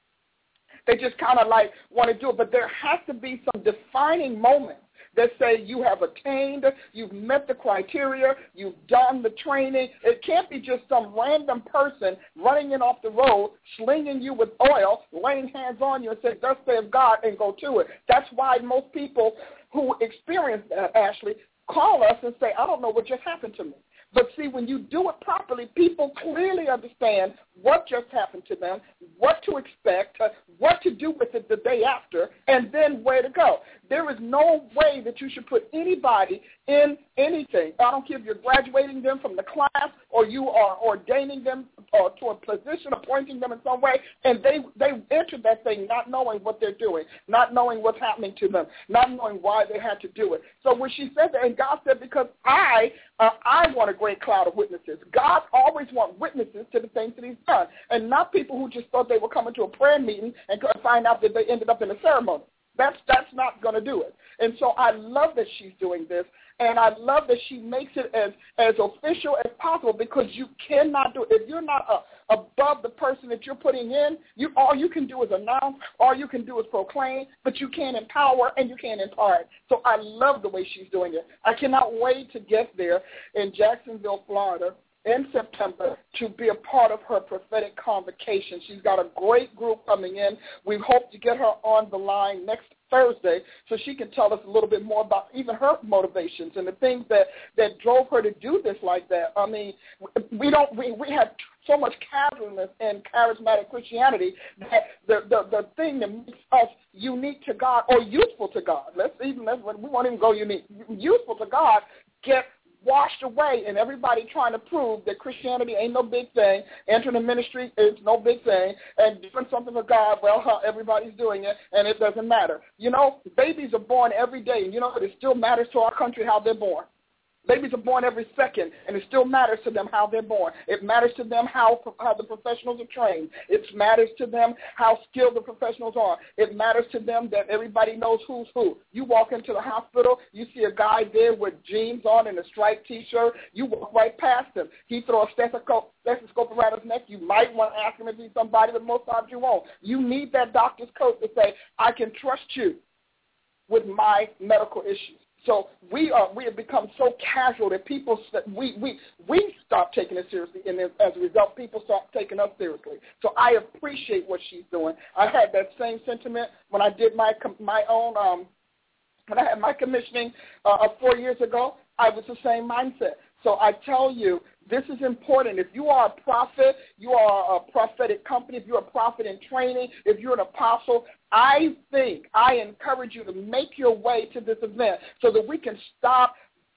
Speaker 4: kind of like want to do it, but there has to be some defining moments that say you have attained, you've met the criteria, you've done the training. It can't be just some random person running in off the road, slinging you with oil, laying hands on you and say, thus saith God, and go to it. That's why most people who experience that, Ashley, call us and say, I don't know what just happened to me. But see, when you do it properly, people clearly understand what just happened to them, what to expect, what to do with it the day after, and then where to go. There is no way that you should put anybody in anything. I don't care if you're graduating them from the class or you are ordaining them to a position, appointing them in some way, and they enter that thing not knowing what they're doing, not knowing what's happening to them, not knowing why they had to do it. So when she said that, and God said, because I want a great cloud of witnesses. God always wants witnesses to the things that he's done, and not people who just thought they were coming to a prayer meeting and find out that they ended up in a ceremony. That's not going to do it. And so I love that she's doing this, and I love that she makes it as official as possible, because you cannot do it. If you're not above the person that you're putting in, all you can do is announce, all you can do is proclaim, but you can't empower and you can't impart. So I love the way she's doing it. I cannot wait to get there in Jacksonville, Florida, in September, to be a part of her prophetic convocation. She's got a great group coming in. We hope to get her on the line next Thursday so she can tell us a little bit more about even her motivations and the things that drove her to do this like that. I mean, we have so much casualness in charismatic Christianity that the thing that makes us unique to God or useful to God, we won't even go unique, useful to God, get washed away, and everybody trying to prove that Christianity ain't no big thing, entering the ministry is no big thing, and doing something for God, well, everybody's doing it, and it doesn't matter. You know, babies are born every day, and you know, it still matters to our country how they're born. Babies are born every second, and it still matters to them how they're born. It matters to them how the professionals are trained. It matters to them how skilled the professionals are. It matters to them that everybody knows who's who. You walk into the hospital, you see a guy there with jeans on and a striped T-shirt. You walk right past him. He throws a stethoscope around his neck. You might want to ask him if he's somebody, but most times you won't. You need that doctor's coat to say, I can trust you with my medical issues. So we have become so casual that people we stop taking it seriously, and as a result, people stop taking us seriously. So I appreciate what she's doing. I had that same sentiment when I did my own when I had my commissioning 4 years ago. I was the same mindset. So I tell you, this is important. If you are a prophet, you are a prophetic company, if you're a prophet in training, if you're an apostle, I encourage you to make your way to this event so that we can stop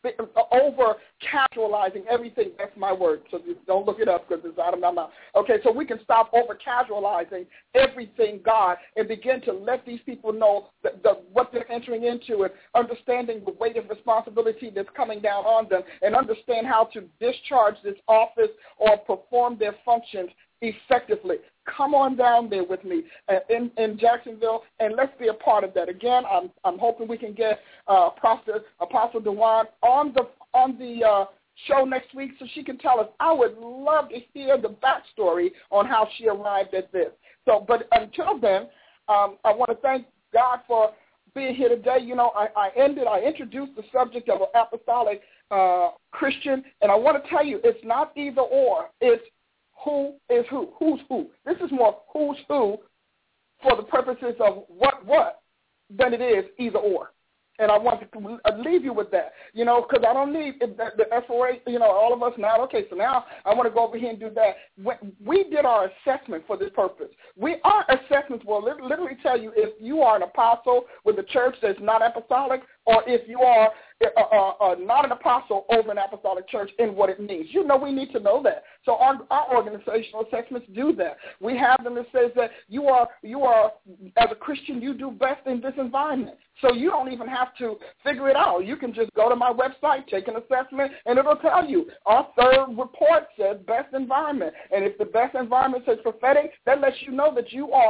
Speaker 4: over-casualizing everything. That's my word, so don't look it up because it's out of my mouth. Okay, so we can stop over-casualizing everything God and begin to let these people know what they're entering into and understanding the weight of responsibility that's coming down on them and understand how to discharge this office or perform their functions effectively. Come on down there with me in Jacksonville, and let's be a part of that. Again, I'm hoping we can get Apostle Dewan on the show next week so she can tell us. I would love to hear the backstory on how she arrived at this. So, but until then, I want to thank God for being here today. You know, I introduced the subject of an apostolic Christian, and I want to tell you, it's not either or. It's who is who? Who's who? This is more who's who for the purposes of what than it is either or. And I want to leave you with that, you know, because I don't need the FOA, you know, all of us now. Okay, so now I want to go over here and do that. We did our assessment for this purpose. Our assessments will literally tell you if you are an apostle with a church that's not apostolic, or if you are not an apostle over an apostolic church and what it means. You know, we need to know that. So our organizational assessments do that. We have them that says that you are as a Christian, you do best in this environment. So you don't even have to figure it out. You can just go to my website, take an assessment, and it'll tell you. Our third report says best environment. And if the best environment says prophetic, that lets you know that you are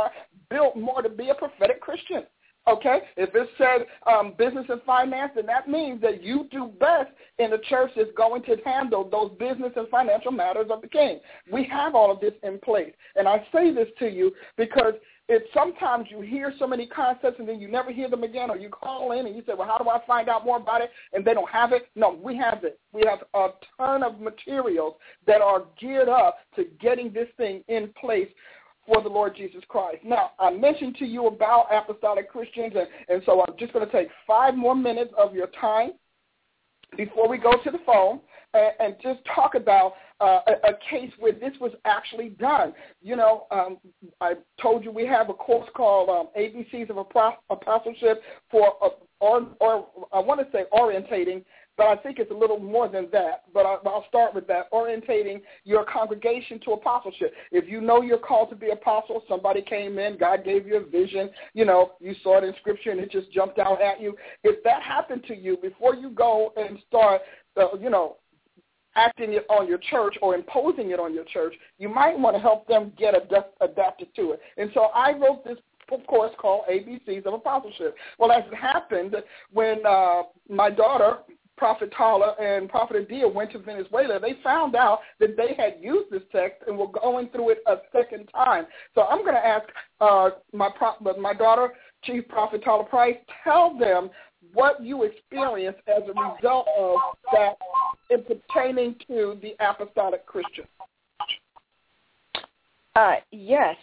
Speaker 4: built more to be a prophetic Christian. Okay, if it said business and finance, then that means that you do best in a church that's going to handle those business and financial matters of the king. We have all of this in place. And I say this to you because sometimes you hear so many concepts and then you never hear them again, or you call in and you say, well, how do I find out more about it? And they don't have it. No, we have it. We have a ton of materials that are geared up to getting this thing in place for the Lord Jesus Christ. Now, I mentioned to you about apostolic Christians, and so I'm just going to take 5 more minutes of your time before we go to the phone and just talk about a case where this was actually done. You know, I told you we have a course called ABCs of Apostleship for, or I want to say orientating, but I think it's a little more than that. But I'll start with that, orientating your congregation to apostleship. If you know you're called to be apostle, somebody came in, God gave you a vision, you know, you saw it in Scripture and it just jumped out at you. If that happened to you, before you go and start, acting it on your church or imposing it on your church, you might want to help them get adapted to it. And so I wrote this course called ABCs of Apostleship. Well, as it happened, when my daughter, Prophet Tala and Prophet Adia went to Venezuela, they found out that they had used this text and were going through it a second time. So I'm going to ask my daughter, Chief Prophet Tala Price, tell them what you experienced as a result of that in pertaining to the apostolic Christian.
Speaker 5: Yes.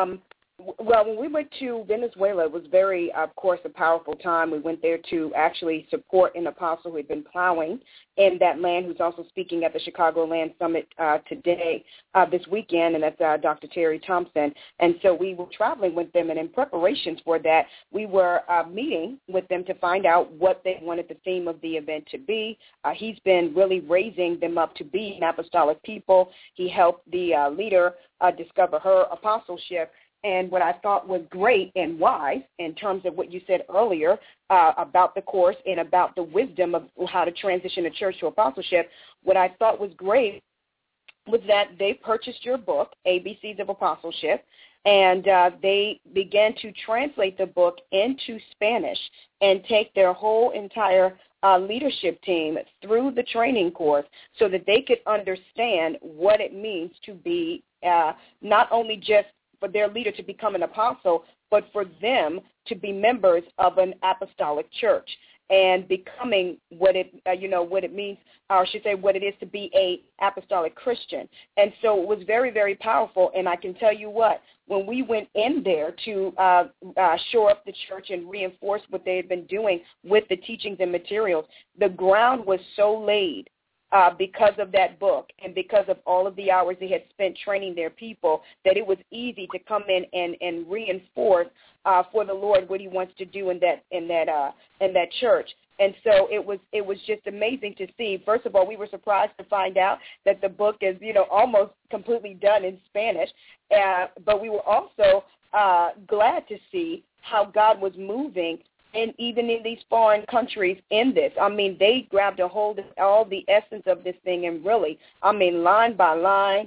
Speaker 5: Well, when we went to Venezuela, it was very, of course, a powerful time. We went there to actually support an apostle who had been plowing in that land, who's also speaking at the Chicagoland Summit today, this weekend, and that's Dr. Terry Thompson. And so we were traveling with them, and in preparations for that, we were meeting with them to find out what they wanted the theme of the event to be. He's been really raising them up to be an apostolic people. He helped the leader discover her apostleship. And what I thought was great and wise in terms of what you said earlier about the course and about the wisdom of how to transition a church to apostleship, what I thought was great was that they purchased your book, ABCs of Apostleship, and they began to translate the book into Spanish and take their whole entire leadership team through the training course so that they could understand what it means to be not only just for their leader to become an apostle, but for them to be members of an apostolic church and becoming what it means, or I should say what it is to be a apostolic Christian. And so it was very, very powerful. And I can tell you what, when we went in there to shore up the church and reinforce what they had been doing with the teachings and materials, the ground was so laid because of that book and because of all of the hours they had spent training their people, that it was easy to come in and reinforce for the Lord what he wants to do in that church. And so it was just amazing to see. First of all, we were surprised to find out that the book is, almost completely done in Spanish. But we were also glad to see how God was moving, and even in these foreign countries in this. I mean, they grabbed a hold of all the essence of this thing and really, line by line,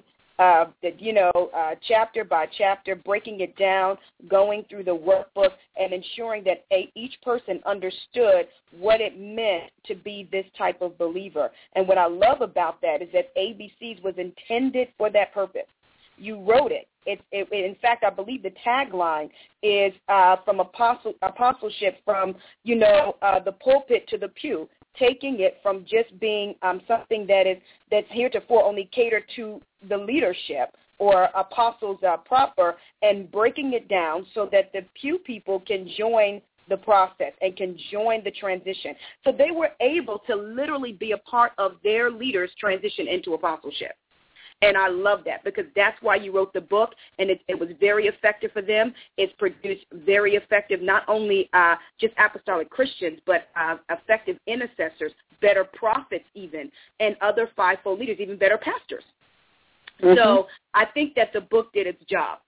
Speaker 5: chapter by chapter, breaking it down, going through the workbook, and ensuring that each person understood what it meant to be this type of believer. And what I love about that is that ABCs was intended for that purpose. You wrote it. In fact, I believe the tagline is from apostleship, from the pulpit to the pew, taking it from just being something that's heretofore only catered to the leadership or apostles proper, and breaking it down so that the pew people can join the process and can join the transition. So they were able to literally be a part of their leaders' transition into apostleship. And I love that, because that's why you wrote the book, and it was very effective for them. It's produced very effective, not only just apostolic Christians, but effective intercessors, better prophets even, and other fivefold leaders, even better pastors. Mm-hmm. So I think that the book did its job.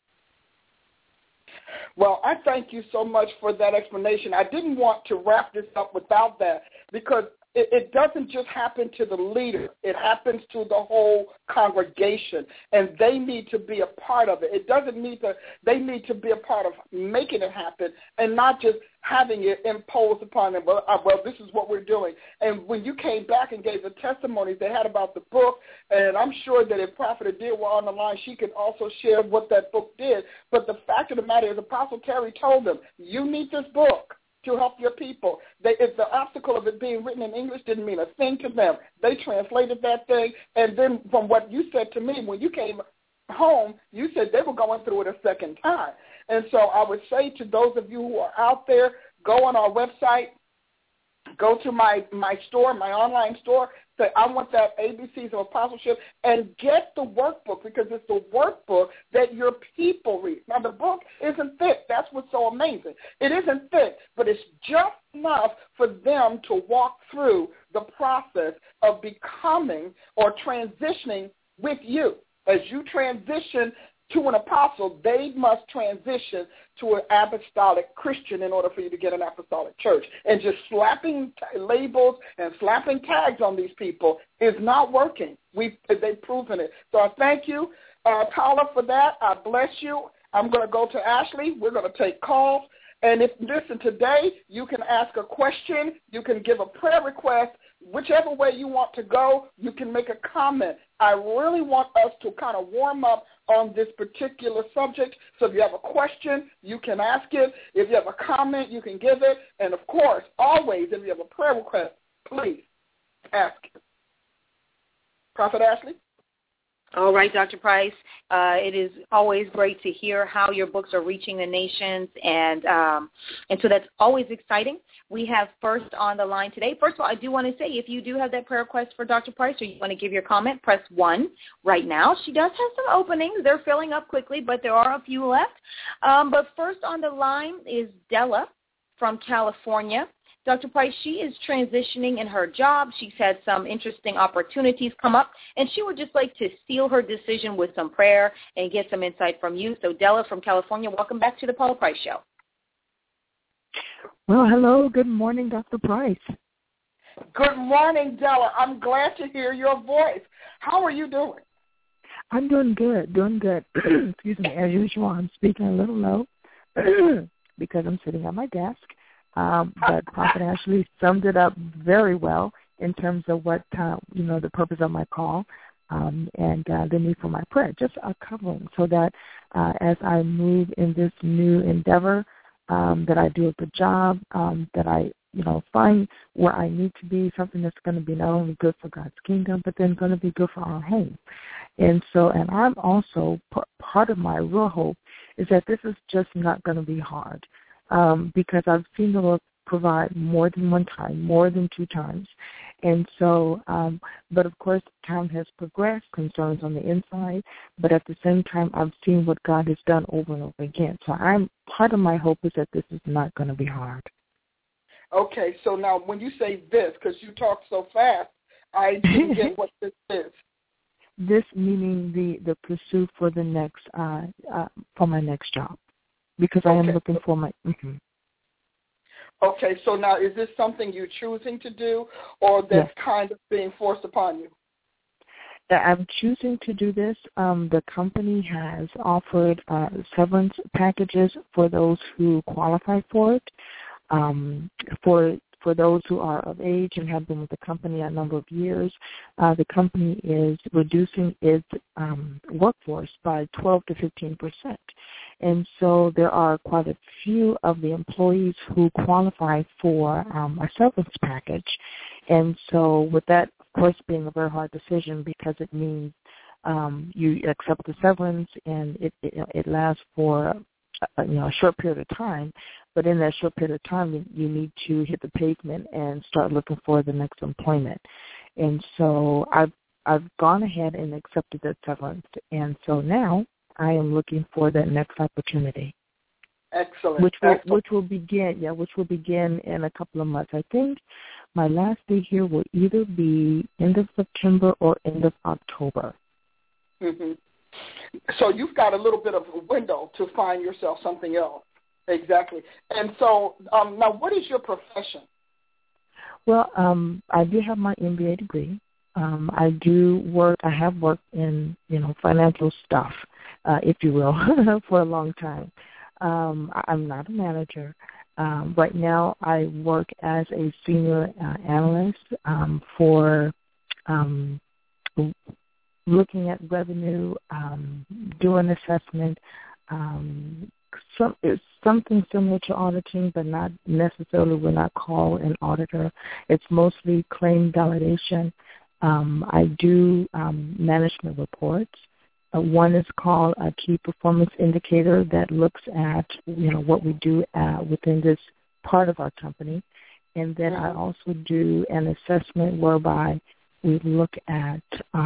Speaker 4: Well, I thank you so much for that explanation. I didn't want to wrap this up without that, because it doesn't just happen to the leader. It happens to the whole congregation, and they need to be a part of it. They need to be a part of making it happen and not just having it imposed upon them. Well, this is what we're doing. And when you came back and gave the testimonies they had about the book, and I'm sure that if Prophet Adia were on the line, she could also share what that book did. But the fact of the matter is Apostle Terry told them, you need this book to help your people. If the obstacle of it being written in English didn't mean a thing to them, they translated that thing. And then from what you said to me, when you came home, you said they were going through it a second time. And so I would say to those of you who are out there, go on our website, go to my store, my online store, say, I want that ABCs of Apostleship, and get the workbook, because it's the workbook that your people read. Now, the book isn't thick. That's what's so amazing. It isn't thick, but it's just enough for them to walk through the process of becoming or transitioning with you. As you transition to an apostle, they must transition to an apostolic Christian in order for you to get an apostolic church. And just slapping labels and slapping tags on these people is not working. They've proven it. So I thank you, Tyler, for that. I bless you. I'm going to go to Ashley. We're going to take calls. And listen, today you can ask a question. You can give a prayer request. Whichever way you want to go, you can make a comment. I really want us to kind of warm up on this particular subject. So if you have a question, you can ask it. If you have a comment, you can give it. And, of course, always, if you have a prayer request, please ask it. Prophet Ashley?
Speaker 3: All right, Dr. Price. It is always great to hear how your books are reaching the nations, and so that's always exciting. We have first on the line today. First of all, I do want to say, if you do have that prayer request for Dr. Price or you want to give your comment, press 1 right now. She does have some openings. They're filling up quickly, but there are a few left. But first on the line is Della from California. Dr. Price, she is transitioning in her job. She's had some interesting opportunities come up, and she would just like to seal her decision with some prayer and get some insight from you. So, Della from California, welcome back to the Paula Price Show.
Speaker 6: Well, hello. Good morning, Dr. Price.
Speaker 4: Good morning, Della. I'm glad to hear your voice. How are you doing?
Speaker 6: I'm doing good, Excuse me. As usual, I'm speaking a little low because I'm sitting at my desk. But Prophet Ashley summed it up very well in terms of what, the purpose of my call and the need for my prayer, just a covering so that as I move in this new endeavor, that I do a good job, that I, find where I need to be, something that's going to be not only good for God's kingdom, but then going to be good for our home. And I'm also, part of my real hope is that this is just not going to be hard. Because I've seen the Lord provide more than one time, more than 2 times. And so, but of course, time has progressed, concerns on the inside, but at the same time, I've seen what God has done over and over again. So part of my hope is that this is not going to be hard.
Speaker 4: Okay, so now when you say this, because you talk so fast, I didn't get what this is.
Speaker 6: This meaning the pursuit for the next, for my next job. Because I am looking for my... Mm-hmm.
Speaker 4: Okay, so now is this something you're choosing to do, or that's kind of being forced upon you?
Speaker 6: I'm choosing to do this. The company has offered severance packages for those who qualify for it. For those who are of age and have been with the company a number of years, the company is reducing its workforce by 12 to 15%. And so there are quite a few of the employees who qualify for a severance package. And so with that, of course, being a very hard decision because it means you accept the severance and it lasts for a short period of time. But in that short period of time, you need to hit the pavement and start looking for the next employment. And so I've gone ahead and accepted that severance. And so now I am looking for that next opportunity.
Speaker 4: Excellent.
Speaker 6: Which will begin in a couple of months. I think my last day here will either be end of September or end of October.
Speaker 4: Mm-hmm. So you've got a little bit of a window to find yourself something else. Exactly. And so now what is your profession?
Speaker 6: Well, I do have my MBA degree. I have worked in, financial stuff, if you will, for a long time. I'm not a manager. Right now I work as a senior analyst for looking at revenue, doing assessment. It's something similar to auditing, but not necessarily. We're not called an auditor. It's mostly claim validation. I do management reports. One is called a key performance indicator that looks at, what we do within this part of our company. And then I also do an assessment whereby we look at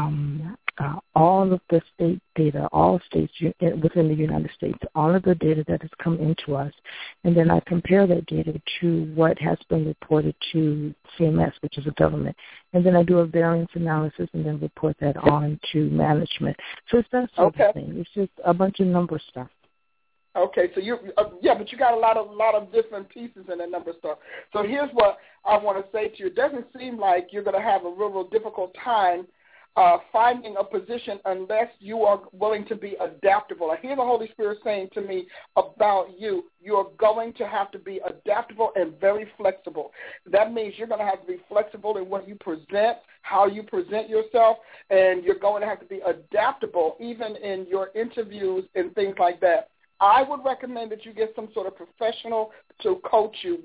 Speaker 6: all of the state data, all states within the United States, all of the data that has come into us, and then I compare that data to what has been reported to CMS, which is a government, and then I do a variance analysis and then report that on to management. So it's that sort of thing. It's just a bunch of number stuff.
Speaker 4: Okay, so but you got a lot of different pieces in that number stuff. So here's what I want to say to you. It doesn't seem like you're going to have a real difficult time finding a position unless you are willing to be adaptable. I hear the Holy Spirit saying to me about you, you're going to have to be adaptable and very flexible. That means you're going to have to be flexible in what you present, how you present yourself, and you're going to have to be adaptable even in your interviews and things like that. I would recommend that you get some sort of professional to coach you,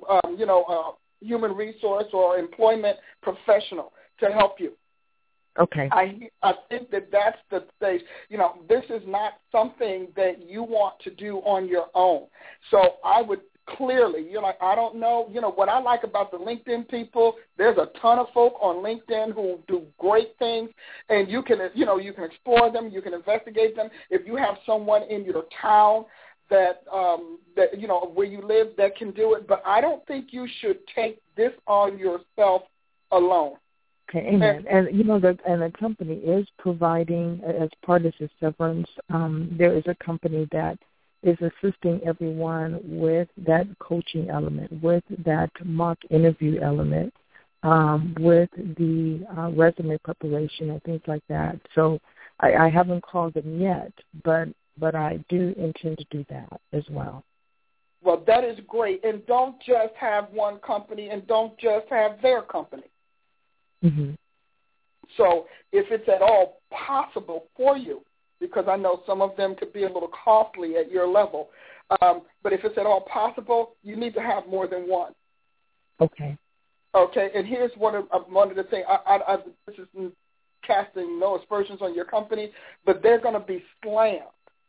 Speaker 4: human resource or employment professional to help you.
Speaker 6: Okay.
Speaker 4: I think that's the stage. This is not something that you want to do on your own. So I would clearly, I don't know, what I like about the LinkedIn people, there's a ton of folk on LinkedIn who do great things, and you can explore them, you can investigate them. If you have someone in your town that where you live that can do it, but I don't think you should take this on yourself alone.
Speaker 6: Okay, amen. And the company is providing, as part of the severance, there is a company that is assisting everyone with that coaching element, with that mock interview element, with the resume preparation and things like that. So I haven't called them yet, but I do intend to do that as well.
Speaker 4: Well, that is great. And don't just have one company and don't just have their company.
Speaker 6: Mm-hmm.
Speaker 4: So if it's at all possible for you, because I know some of them could be a little costly at your level, but if it's at all possible, you need to have more than one.
Speaker 6: Okay.
Speaker 4: Okay, and here's one of the things. This is casting no aspersions on your company, but they're going to be slammed.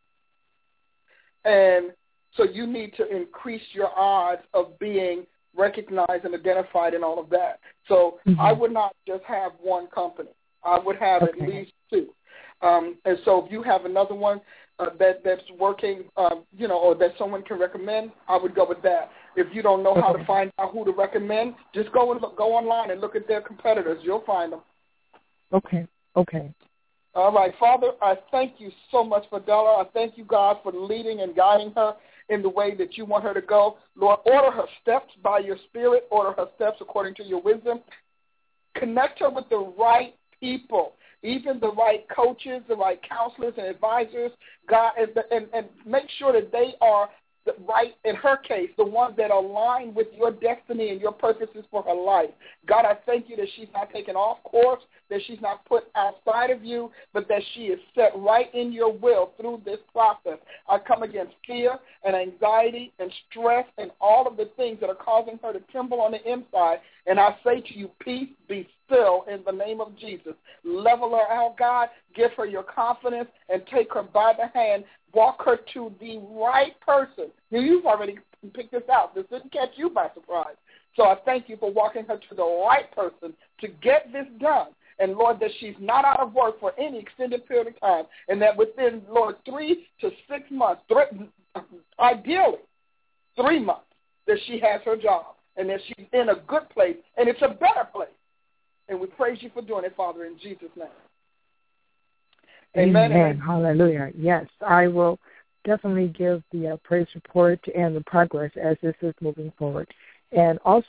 Speaker 4: And so you need to increase your odds of being recognized and identified and all of that. So I would not just have one company. I would have at least two. And so if you have another one that's working, or that someone can recommend, I would go with that. If you don't know how to find out who to recommend, just go online and look at their competitors. You'll find them.
Speaker 6: Okay.
Speaker 4: All right, Father, I thank you so much for Della. I thank you, God, for leading and guiding her in the way that you want her to go. Lord, order her steps by your Spirit. Order her steps according to your wisdom. Connect her with the right people, even the right coaches, the right counselors and advisors, God, and make sure that they are right, in her case, the ones that align with your destiny and your purposes for her life. God, I thank you that she's not taken off course, that she's not put outside of you, but that she is set right in your will through this process. I come against fear and anxiety and stress and all of the things that are causing her to tremble on the inside, and I say to you, peace, be still in the name of Jesus. Level her out, God. Give her your confidence and take her by the hand. Walk her to the right person. Now, you've already picked this out. This didn't catch you by surprise. So I thank you for walking her to the right person to get this done. And, Lord, that she's not out of work for any extended period of time, and that within, Lord, 3 to 6 months, ideally 3 months, that she has her job and that she's in a good place, and it's a better place. And we praise you for doing it, Father, in Jesus' name.
Speaker 6: Amen. Amen. Hallelujah. Yes, I will definitely give the praise report and the progress as this is moving forward. And also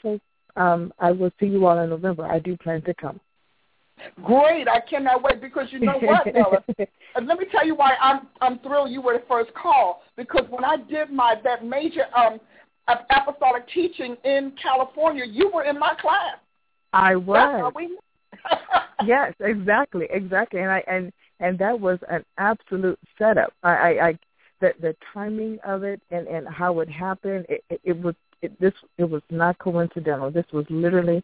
Speaker 6: I will see you all in November. I do plan to come.
Speaker 4: Great. I cannot wait because you know what, Ella? And let me tell you why I'm thrilled you were the first call, because when I did that major apostolic teaching in California, you were in my class.
Speaker 6: I was. Yes, exactly. And that was an absolute setup. The timing of it and how it happened, it was not coincidental. This was literally,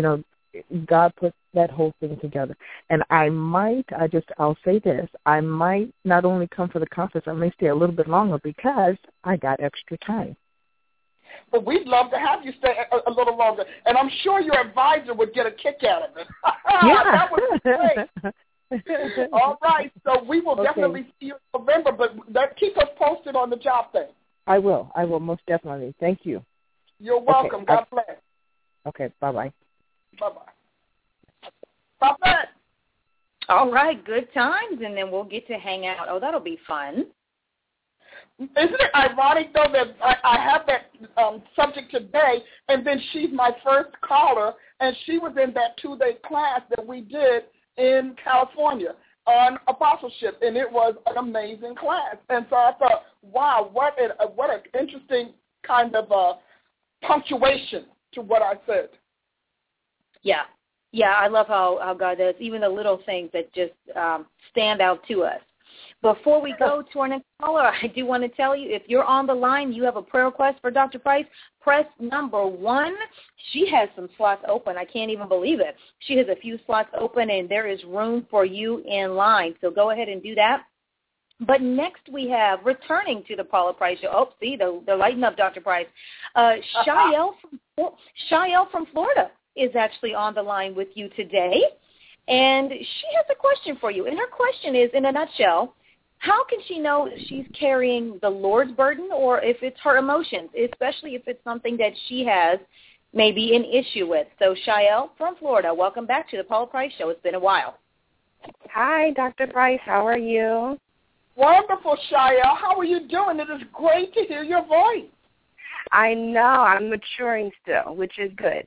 Speaker 6: God put that whole thing together. And I'll say this, I might not only come for the conference, I may stay a little bit longer because I got extra time.
Speaker 4: But we'd love to have you stay a little longer. And I'm sure your advisor would get a kick out of it.
Speaker 6: Yeah.
Speaker 4: That would be great. All right. So we will definitely see you in November, but keep us posted on the job thing.
Speaker 6: I will, most definitely. Thank you.
Speaker 4: You're welcome. God bless.
Speaker 6: Okay, bye-bye.
Speaker 4: Bye-bye. Bye-bye.
Speaker 3: All right, good times, and then we'll get to hang out. Oh, that'll be fun.
Speaker 4: Isn't it ironic, though, that I have that subject today, and then she's my first caller, and she was in that 2-day class that we did in California on apostleship, and it was an amazing class. And so I thought, wow, what an interesting kind of punctuation to what I said.
Speaker 3: Yeah, I love how God does even the little things that just stand out to us. Before we go to our next caller, I do want to tell you, if you're on the line, you have a prayer request for Dr. Price, press number 1. She has some slots open. I can't even believe it. She has a few slots open, and there is room for you in line. So go ahead and do that. But next we have, returning to the Paula Price Show. Oh, see, they're lighting up, Dr. Price. Shael from Florida is actually on the line with you today. And she has a question for you. And her question is, in a nutshell, how can she know if she's carrying the Lord's burden or if it's her emotions, especially if it's something that she has maybe an issue with? So, Shael from Florida, welcome back to the Paula Price Show. It's been a while.
Speaker 7: Hi, Dr. Price. How are you?
Speaker 4: Wonderful, Shael. How are you doing? It is great to hear your voice.
Speaker 7: I know. I'm maturing still, which is good.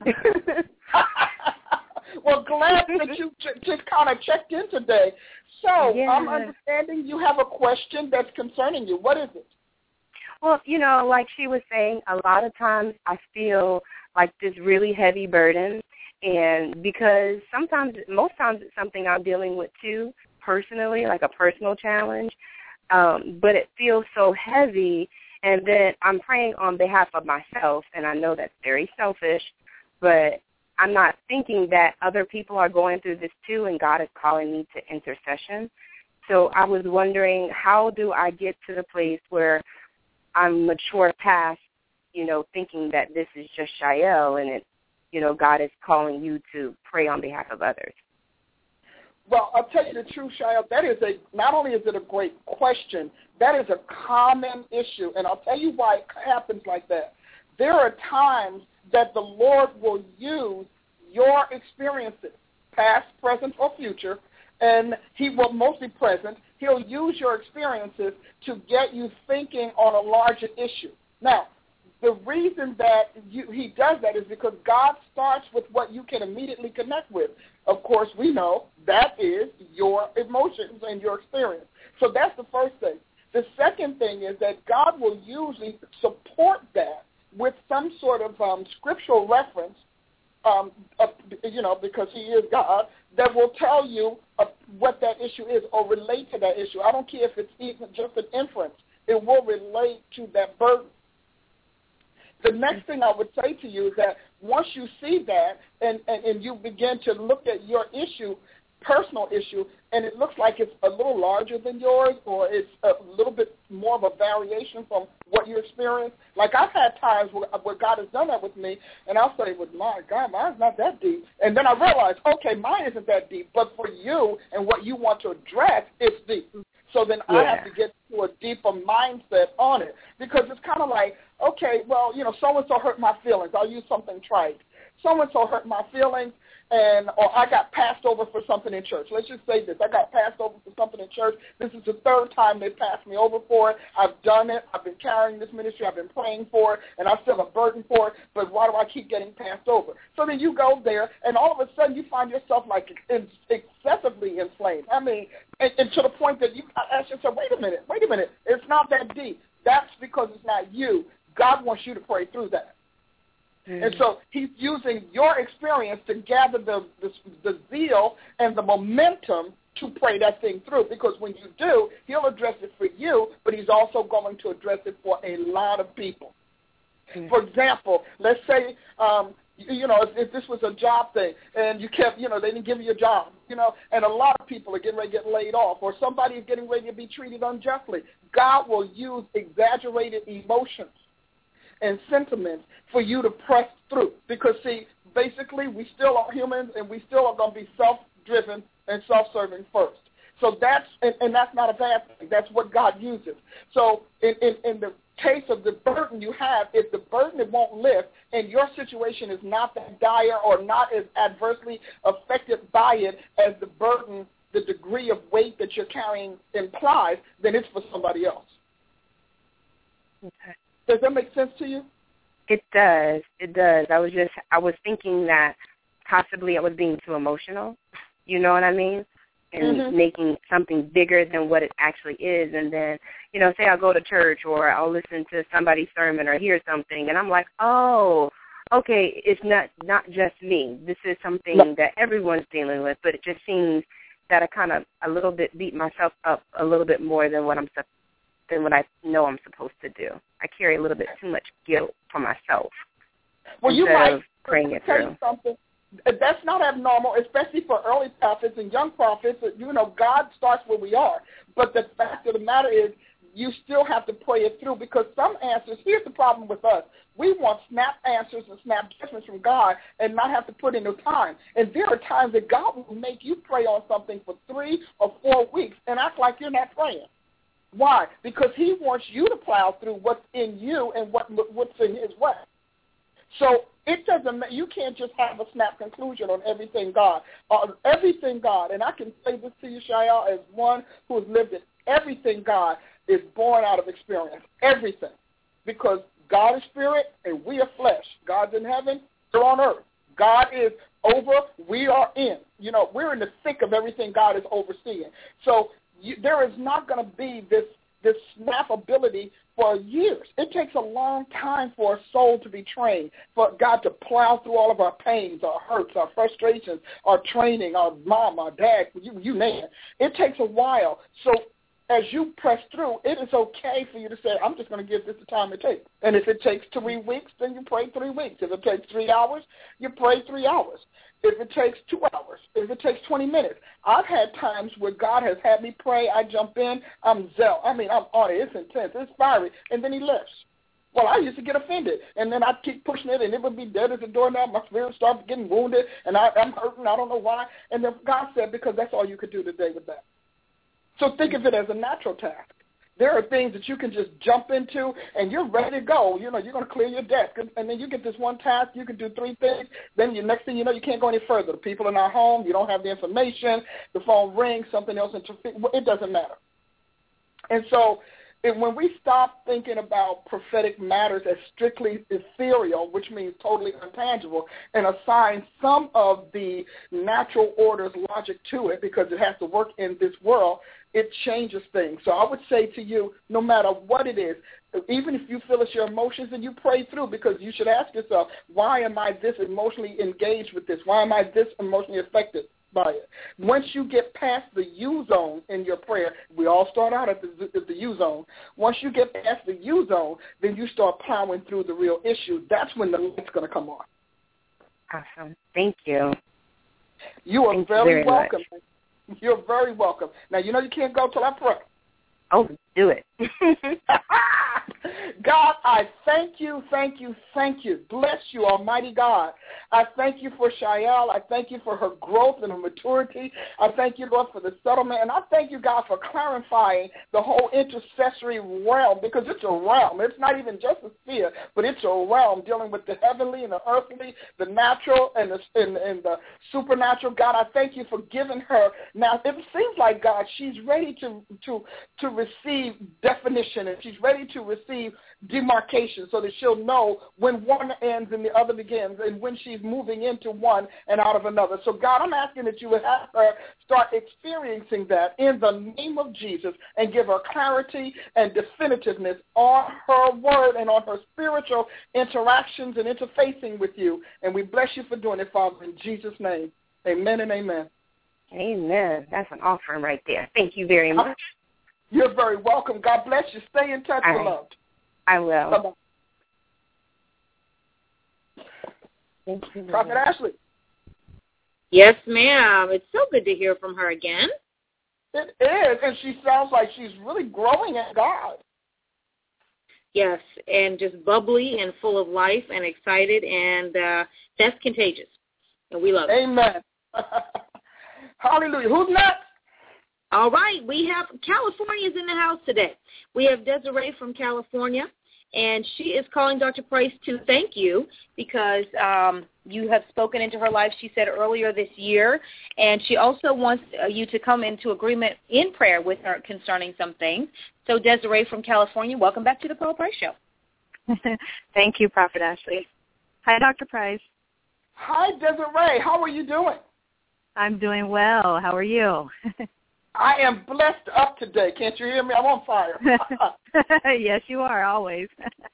Speaker 4: Well, glad that you just kind of checked in today. So I'm understanding you have a question that's concerning you. What is it?
Speaker 7: Well, like she was saying, a lot of times I feel like this really heavy burden. And because most times it's something I'm dealing with too, personally, like a personal challenge. But it feels so heavy. And then I'm praying on behalf of myself, and I know that's very selfish, but I'm not thinking that other people are going through this too, and God is calling me to intercession. So I was wondering, how do I get to the place where I'm mature past, thinking that this is just Shael, and God is calling you to pray on behalf of others?
Speaker 4: Well, I'll tell you the truth, Shael. That is not only is it a great question, that is a common issue, and I'll tell you why it happens like that. There are times that the Lord will use your experiences, past, present, or future, and he will mostly present. He'll use your experiences to get you thinking on a larger issue. Now, the reason that he does that is because God starts with what you can immediately connect with. Of course, we know that is your emotions and your experience. So that's the first thing. The second thing is that God will usually support that with some sort of scriptural reference, because he is God, that will tell you what that issue is or relate to that issue. I don't care if it's even just an inference. It will relate to that burden. The next thing I would say to you is that once you see that and you begin to look at your issue, personal issue, and it looks like it's a little larger than yours or it's a little bit more of a variation from what you experienced. Like I've had times where God has done that with me, and I'll say, well, my God, mine's not that deep. And then I realize, okay, mine isn't that deep, but for you and what you want to address, it's deep. So then I have to get to a deeper mindset on it because it's kind of like, okay, well, so-and-so hurt my feelings. I'll use something trite. So-and-so hurt my feelings. or I got passed over for something in church. Let's just say this. I got passed over for something in church. This is the third time they passed me over for it. I've done it. I've been carrying this ministry. I've been praying for it, and I still have a burden for it, but why do I keep getting passed over? So then you go there, and all of a sudden you find yourself like excessively inflamed. I mean, and to the point that you ask yourself, wait a minute, it's not that deep. That's because it's not you. God wants you to pray through that. And so he's using your experience to gather the zeal and the momentum to pray that thing through, because when you do, he'll address it for you, but he's also going to address it for a lot of people. For example, let's say, if this was a job thing and you kept, they didn't give you a job, and a lot of people are getting ready to get laid off, or somebody is getting ready to be treated unjustly. God will use exaggerated emotions and sentiments for you to press through. Because, see, basically we still are humans, and we still are going to be self-driven and self-serving first. So that's not a bad thing. That's what God uses. So in the case of the burden you have, if the burden it won't lift and your situation is not that dire or not as adversely affected by it as the burden, the degree of weight that you're carrying implies, then it's for somebody else.
Speaker 7: Okay.
Speaker 4: Does that make sense to you?
Speaker 7: It does. It does. I was thinking that possibly I was being too emotional. You know what I mean? And making something bigger than what it actually is. And then, say I'll go to church or I'll listen to somebody's sermon or hear something, and I'm like, oh, okay, it's not just me. This is something that everyone's dealing with, but it just seems that I kind of a little bit beat myself up a little bit more than what I know I'm supposed to do. I carry a little bit too much guilt for myself.
Speaker 4: Well, you might
Speaker 7: praying it
Speaker 4: tell
Speaker 7: through.
Speaker 4: you something. That's not abnormal, especially for early prophets and young prophets. God starts where we are. But the fact of the matter is, you still have to pray it through, because some answers, here's the problem with us. We want snap answers and snap judgments from God and not have to put in the time. And there are times that God will make you pray on something for 3 or 4 weeks and act like you're not praying. Why? Because he wants you to plow through what's in you and what's in his way. So it doesn't. You can't just have a snap conclusion on everything God. Everything God, and I can say this to you, Shael, as one who has lived it. Everything God is born out of experience. Everything, because God is spirit and we are flesh. God's in heaven, we're on earth. God is over, we are in. We're in the thick of everything God is overseeing. So there is not going to be this snap ability for years. It takes a long time for a soul to be trained, for God to plow through all of our pains, our hurts, our frustrations, our training, our mom, our dad, you name it. It takes a while. So as you press through, it is okay for you to say, I'm just going to give this the time it takes. And if it takes 3 weeks, then you pray 3 weeks. If it takes 3 hours, you pray 3 hours. If it takes 2 hours, if it takes 20 minutes. I've had times where God has had me pray, I jump in, I'm on it, it's intense, it's fiery, and then he lifts. Well, I used to get offended, and then I'd keep pushing it, and it would be dead as a doorknob. My spirit started getting wounded, and I'm hurting, I don't know why. And then God said, because that's all you could do today with that. So think of it as a natural task. There are things that you can just jump into, and you're ready to go. You're going to clear your desk, and then you get this one task. You can do 3 things. Then the next thing you know, you can't go any further. The people are not home. You don't have the information. The phone rings. Something else interferes. It doesn't matter. And so when we stop thinking about prophetic matters as strictly ethereal, which means totally intangible, and assign some of the natural order's logic to it because it has to work in this world, it changes things. So I would say to you, no matter what it is, even if you feel it's your emotions, and you pray through, because you should ask yourself, why am I this emotionally engaged with this? Why am I this emotionally affected by it? Once you get past the U zone in your prayer, we all start out at the U zone. Once you get past the U zone, then you start plowing through the real issue. That's when the light's going to come on.
Speaker 7: Awesome. Thank you.
Speaker 4: You are
Speaker 7: Thank
Speaker 4: very
Speaker 7: you
Speaker 4: welcome.
Speaker 7: Much.
Speaker 4: You're very welcome. Now, you can't go till I pray.
Speaker 7: Oh, do it.
Speaker 4: God, I thank you. Bless you, Almighty God. I thank you for Shael. I thank you for her growth and her maturity. I thank you, Lord, for the settlement. And I thank you, God, for clarifying the whole intercessory realm, because it's a realm. It's not even just a sphere, but it's a realm dealing with the heavenly and the earthly, the natural and the supernatural. God, I thank you for giving her. Now, it seems like, God, she's ready to receive definition, and she's ready to receive demarcation so that she'll know when one ends and the other begins, and when she's moving into one and out of another. So, God, I'm asking that you would have her start experiencing that in the name of Jesus, and give her clarity and definitiveness on her word and on her spiritual interactions and interfacing with you. And we bless you for doing it, Father, in Jesus' name. Amen and amen.
Speaker 7: Amen. That's an offering right there. Thank you very much.
Speaker 4: You're very welcome. God bless you. Stay in touch, beloved.
Speaker 7: I will.
Speaker 4: Bye-bye.
Speaker 7: Thank you.
Speaker 4: Prophet Ashley.
Speaker 3: Yes, ma'am. It's so good to hear from her again.
Speaker 4: It is, and she sounds like she's really growing in God.
Speaker 3: Yes, and just bubbly and full of life and excited, and that's contagious, and we love it.
Speaker 4: Amen. Hallelujah. Who's next?
Speaker 3: All right, we have California's in the house today. We have Desiree from California, and she is calling Dr. Price to thank you because you have spoken into her life, she said earlier this year, and she also wants you to come into agreement in prayer with her concerning some things. So Desiree from California, welcome back to the Paula Price Show.
Speaker 8: Thank you, Prophet Ashley. Hi, Dr. Price.
Speaker 4: Hi, Desiree. How are you doing?
Speaker 8: I'm doing well. How are you?
Speaker 4: I am blessed up today. Can't you hear me? I'm on fire.
Speaker 8: Yes, you are, always.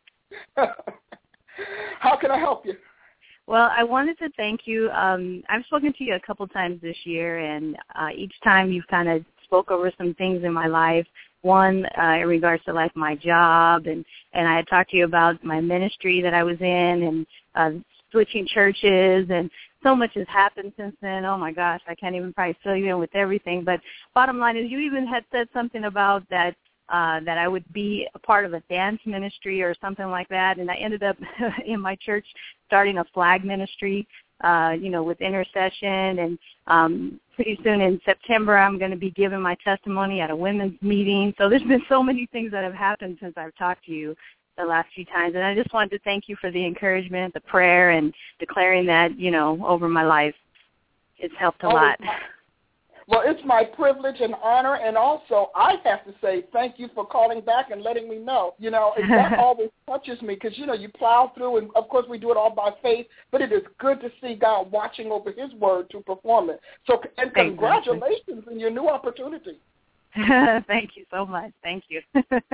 Speaker 4: How can I help you?
Speaker 8: Well, I wanted to thank you. I've spoken to you a couple times this year, and each time you've kind of spoke over some things in my life. One, in regards to, like, my job, and I had talked to you about my ministry that I was in and switching churches, and so much has happened since then. Oh, my gosh, I can't even probably fill you in with everything. But bottom line is you even had said something about that I would be a part of a dance ministry or something like that, and I ended up in my church starting a flag ministry, with intercession, and pretty soon in September I'm going to be giving my testimony at a women's meeting. So there's been so many things that have happened since I've talked to you the last few times, and I just wanted to thank you for the encouragement, the prayer, and declaring that, over my life. It's helped a lot.
Speaker 4: Well, it's my privilege and honor, and also I have to say thank you for calling back and letting me know. That always touches me because, you plow through, and, of course, we do it all by faith, but it is good to see God watching over his word to perform it. So, and congratulations on your new opportunity.
Speaker 8: Thank you so much. Thank you.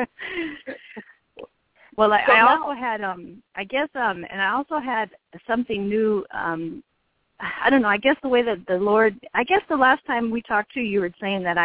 Speaker 8: Well, I also had, and I also had something new. I don't know. I guess the way that the Lord, I guess the last time we talked to you were saying that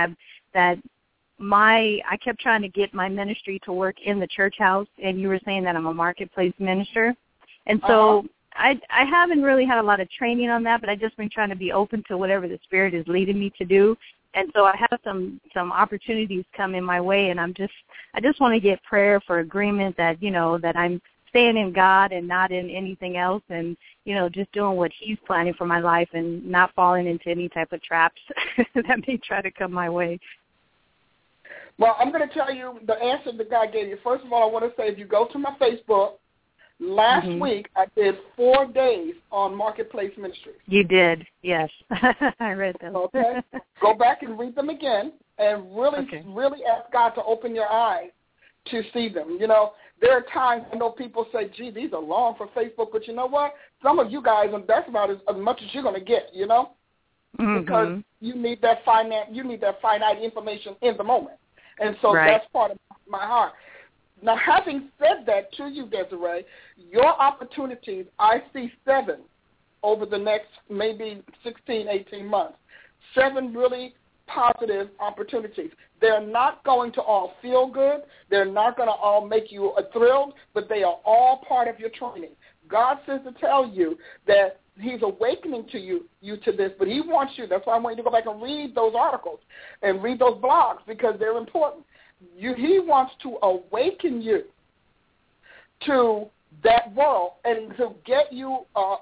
Speaker 8: I kept trying to get my ministry to work in the church house, and you were saying that I'm a marketplace minister, and so I haven't really had a lot of training on that, but I've just been trying to be open to whatever the Spirit is leading me to do. And so I have some opportunities come in my way, and I just want to get prayer for agreement that, that I'm staying in God and not in anything else, and, just doing what he's planning for my life and not falling into any type of traps that may try to come my way.
Speaker 4: Well, I'm going to tell you the answer that God gave you. First of all, I want to say if you go to my Facebook, last week I did 4 days on Marketplace Ministries.
Speaker 8: You did, yes. I read them.
Speaker 4: Okay. Go back and read them again and really ask God to open your eyes to see them. There are times I know people say, gee, these are long for Facebook, but you know what? Some of you guys, that's about as much as you're going to get, because you need that finite information in the moment. And so that's part of my heart. Now, having said that to you, Desiree, your opportunities, I see 7 over the next maybe 16, 18 months. 7 really positive opportunities. They're not going to all feel good. They're not going to all make you thrilled, but they are all part of your training. God says to tell you that he's awakening to you to this, but he wants you. That's why I want you to go back and read those articles and read those blogs because they're important. He wants to awaken you to that world and to get you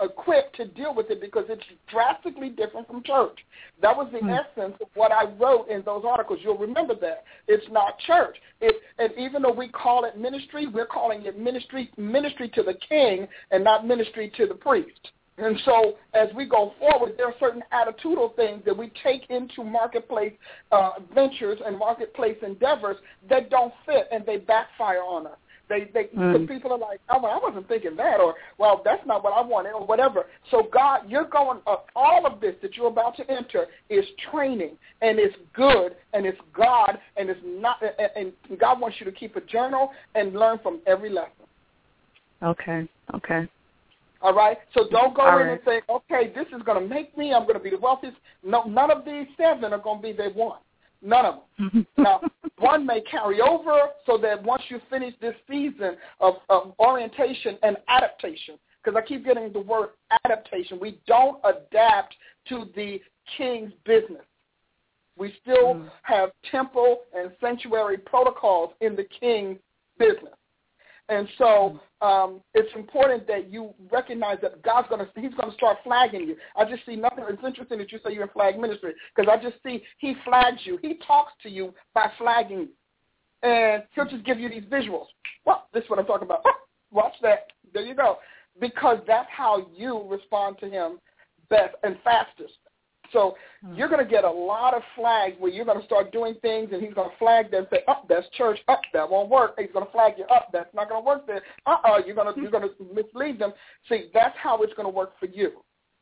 Speaker 4: equipped to deal with it because it's drastically different from church. That was the essence of what I wrote in those articles. You'll remember that. It's not church. And even though we call it ministry, we're calling it ministry to the king and not ministry to the priest. And so as we go forward, there are certain attitudinal things that we take into marketplace ventures and marketplace endeavors that don't fit, and they backfire on us. The people are like, oh, well, I wasn't thinking that, or, well, that's not what I wanted, or whatever. So God, you're going, all of this that you're about to enter is training, and it's good, and it's God, and it's not, and God wants you to keep a journal and learn from every lesson.
Speaker 8: Okay.
Speaker 4: All right? So don't go in and think, okay, this is going to make me, I'm going to be the wealthiest. No, none of these 7 are going to be the one. None of them. Now, one may carry over so that once you finish this season of orientation and adaptation, because I keep getting the word adaptation, we don't adapt to the king's business. We still have temple and sanctuary protocols in the king's business. And so it's important that you recognize that he's going to start flagging you. I just see nothing. It's interesting that you say you're in flag ministry because I just see he flags you. He talks to you by flagging you. And he'll just give you these visuals. Well, this is what I'm talking about. Oh, watch that. There you go. Because that's how you respond to him best and fastest. So you're going to get a lot of flags where you're going to start doing things, and he's going to flag them and say, oh, that's church. Oh, that won't work. He's going to flag you. Oh, that's not going to work there. You're going to mislead them. See, that's how it's going to work for you.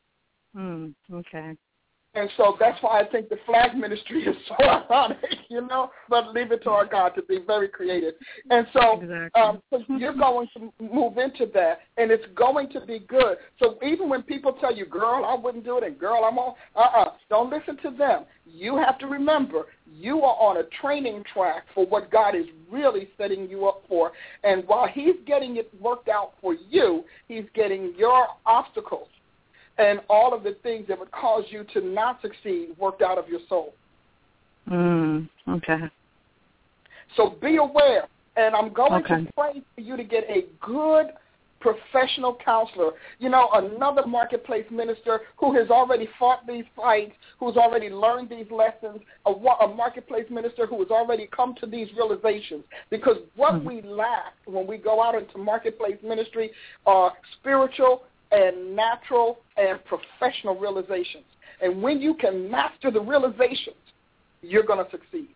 Speaker 8: Okay.
Speaker 4: And so that's why I think the flag ministry is so ironic, but leave it to our God to be very creative. And so, so you're going to move into that, and it's going to be good. So even when people tell you, girl, I wouldn't do it, and girl, I'm on, don't listen to them. You have to remember, you are on a training track for what God is really setting you up for. And while he's getting it worked out for you, he's getting your obstacles and all of the things that would cause you to not succeed worked out of your soul.
Speaker 8: Okay.
Speaker 4: So be aware, and I'm going to pray for you to get a good professional counselor, another marketplace minister who has already fought these fights, who's already learned these lessons, a marketplace minister who has already come to these realizations. Because what we lack when we go out into marketplace ministry are spiritual and natural and professional realizations. And when you can master the realizations, you're going to succeed.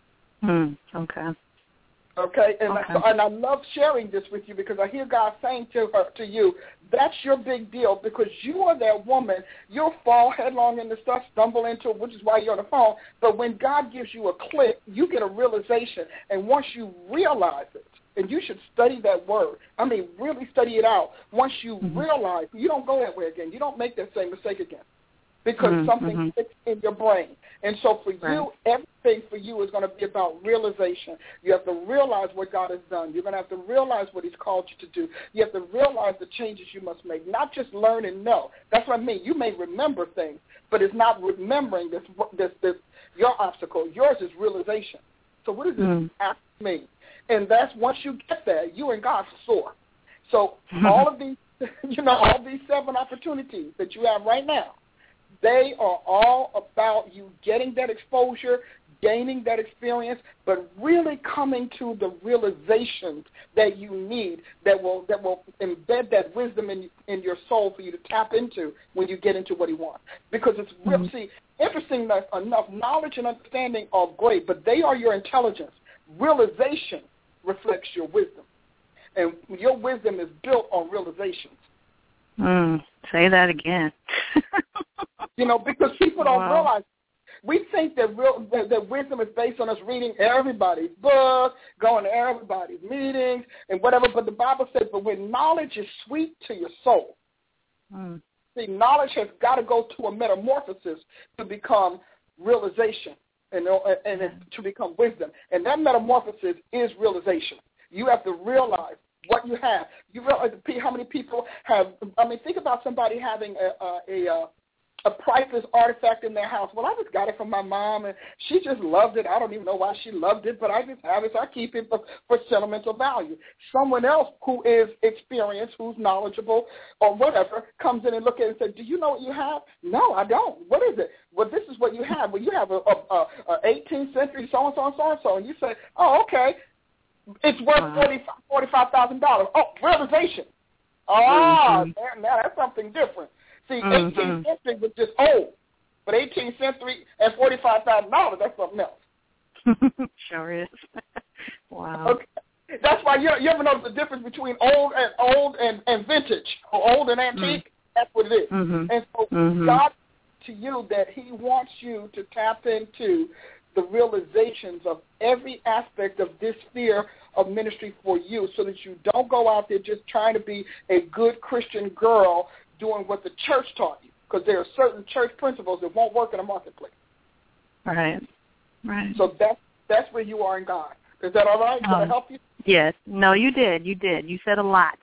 Speaker 8: Okay.
Speaker 4: Okay? And I love sharing this with you because I hear God saying to you, that's your big deal because you are that woman. You'll fall headlong into stuff, stumble into it, which is why you're on the phone. But when God gives you a click, you get a realization. And once you realize it, and you should study that word. I mean, really study it out. Once you realize, you don't go that way again. You don't make that same mistake again because something sticks in your brain. And so for you, everything for you is going to be about realization. You have to realize what God has done. You're going to have to realize what he's called you to do. You have to realize the changes you must make, not just learn and know. That's what I mean. You may remember things, but it's not remembering this your obstacle. Yours is realization. So what does this actually mean? And that's once you get there, you and God soar. So all of these, all these 7 opportunities that you have right now, they are all about you getting that exposure, gaining that experience, but really coming to the realizations that you need that will embed that wisdom in your soul for you to tap into when you get into what he wants. Because it's real. See, interesting enough, knowledge and understanding are great, but they are your intelligence. Realization reflects your wisdom. And your wisdom is built on realizations.
Speaker 8: Say that again.
Speaker 4: Because people don't realize. We think that wisdom is based on us reading everybody's book, going to everybody's meetings, and whatever. But the Bible says, but when knowledge is sweet to your soul, see, knowledge has got to go to a metamorphosis to become realization. And to become wisdom. And that metamorphosis is realization. You have to realize what you have. You realize how many people have, think about somebody having a priceless artifact in their house. Well, I just got it from my mom, and she just loved it. I don't even know why she loved it, but I just have it, so I keep it for sentimental value. Someone else who is experienced, who's knowledgeable, or whatever, comes in and looks at it and says, do you know what you have? No, I don't. What is it? Well, this is what you have. Well, you have a 18th century so-and-so and so-and-so, and you say, oh, okay, it's worth $45,000. Oh, realization. Oh, now that's something different. See, 18th century was just old, but 18th century at $45,000, that's something else.
Speaker 8: Sure is. Wow.
Speaker 4: Okay. That's why you ever notice the difference between old and vintage, or old and antique? That's what it is. And so God, to you, that he wants you to tap into the realizations of every aspect of this sphere of ministry for you, so that you don't go out there just trying to be a good Christian girl doing what the church taught you, because there are certain church principles that won't work in a marketplace.
Speaker 8: Right.
Speaker 4: So that's where you are in God. Is that all right? Did I help you?
Speaker 8: Yes. No, you did. You said a lot.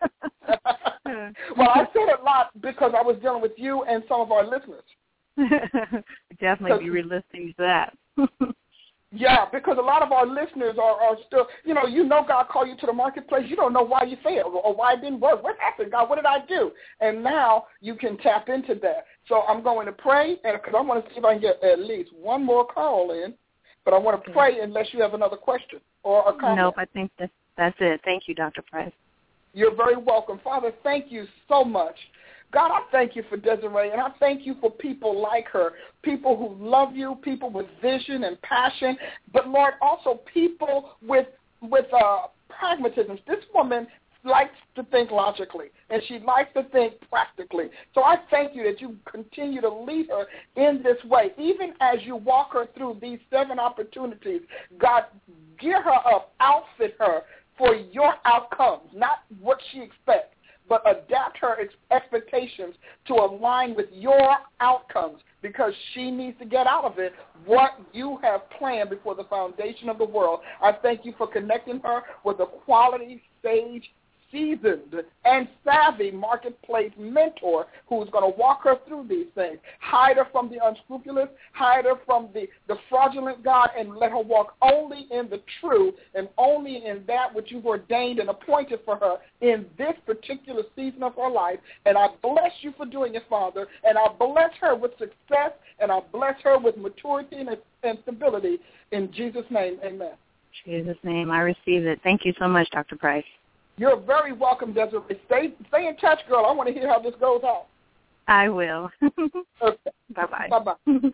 Speaker 4: Well, I said a lot because I was dealing with you and some of our listeners.
Speaker 8: Definitely be re-listening to that.
Speaker 4: Yeah, because a lot of our listeners are still, God called you to the marketplace. You don't know why you failed or why it didn't work. What happened, God? What did I do? And now you can tap into that. So I'm going to pray, because I want to see if I can get at least one more call in, but I want to pray unless you have another question or a comment.
Speaker 8: Nope, I think that's it. Thank you, Dr. Price.
Speaker 4: You're very welcome. Father, thank you so much. God, I thank you for Desiree, and I thank you for people like her, people who love you, people with vision and passion, but, Lord, also people with pragmatism. This woman likes to think logically, and she likes to think practically. So I thank you that you continue to lead her in this way. Even as you walk her through these 7 opportunities, God, gear her up, outfit her for your outcomes, not what she expects, but adapt her expectations to align with your outcomes, because she needs to get out of it what you have planned before the foundation of the world. I thank you for connecting her with a quality, sage, seasoned, and savvy marketplace mentor who's going to walk her through these things. Hide her from the unscrupulous, hide her from the fraudulent, God, and let her walk only in the true and only in that which you've ordained and appointed for her in this particular season of her life. And I bless you for doing it, Father, and I bless her with success, and I bless her with maturity and stability. In Jesus' name, amen.
Speaker 8: In Jesus' name, I receive it. Thank you so much, Dr. Price.
Speaker 4: You're very welcome, Desiree. Stay in touch, girl. I want to hear how this goes out.
Speaker 8: I will.
Speaker 4: Okay.
Speaker 8: Bye-bye.
Speaker 4: Bye-bye.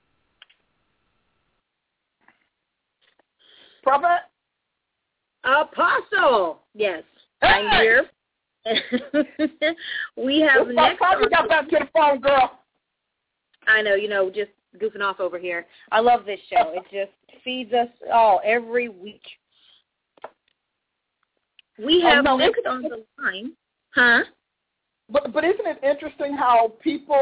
Speaker 4: Prophet?
Speaker 3: Apostle. Yes, hey! I'm here. We have next.
Speaker 4: How you got back to the phone, girl?
Speaker 3: I know, just goofing off over here. I love this show. It just feeds us all every week. We have next on the line. Huh?
Speaker 4: But isn't it interesting how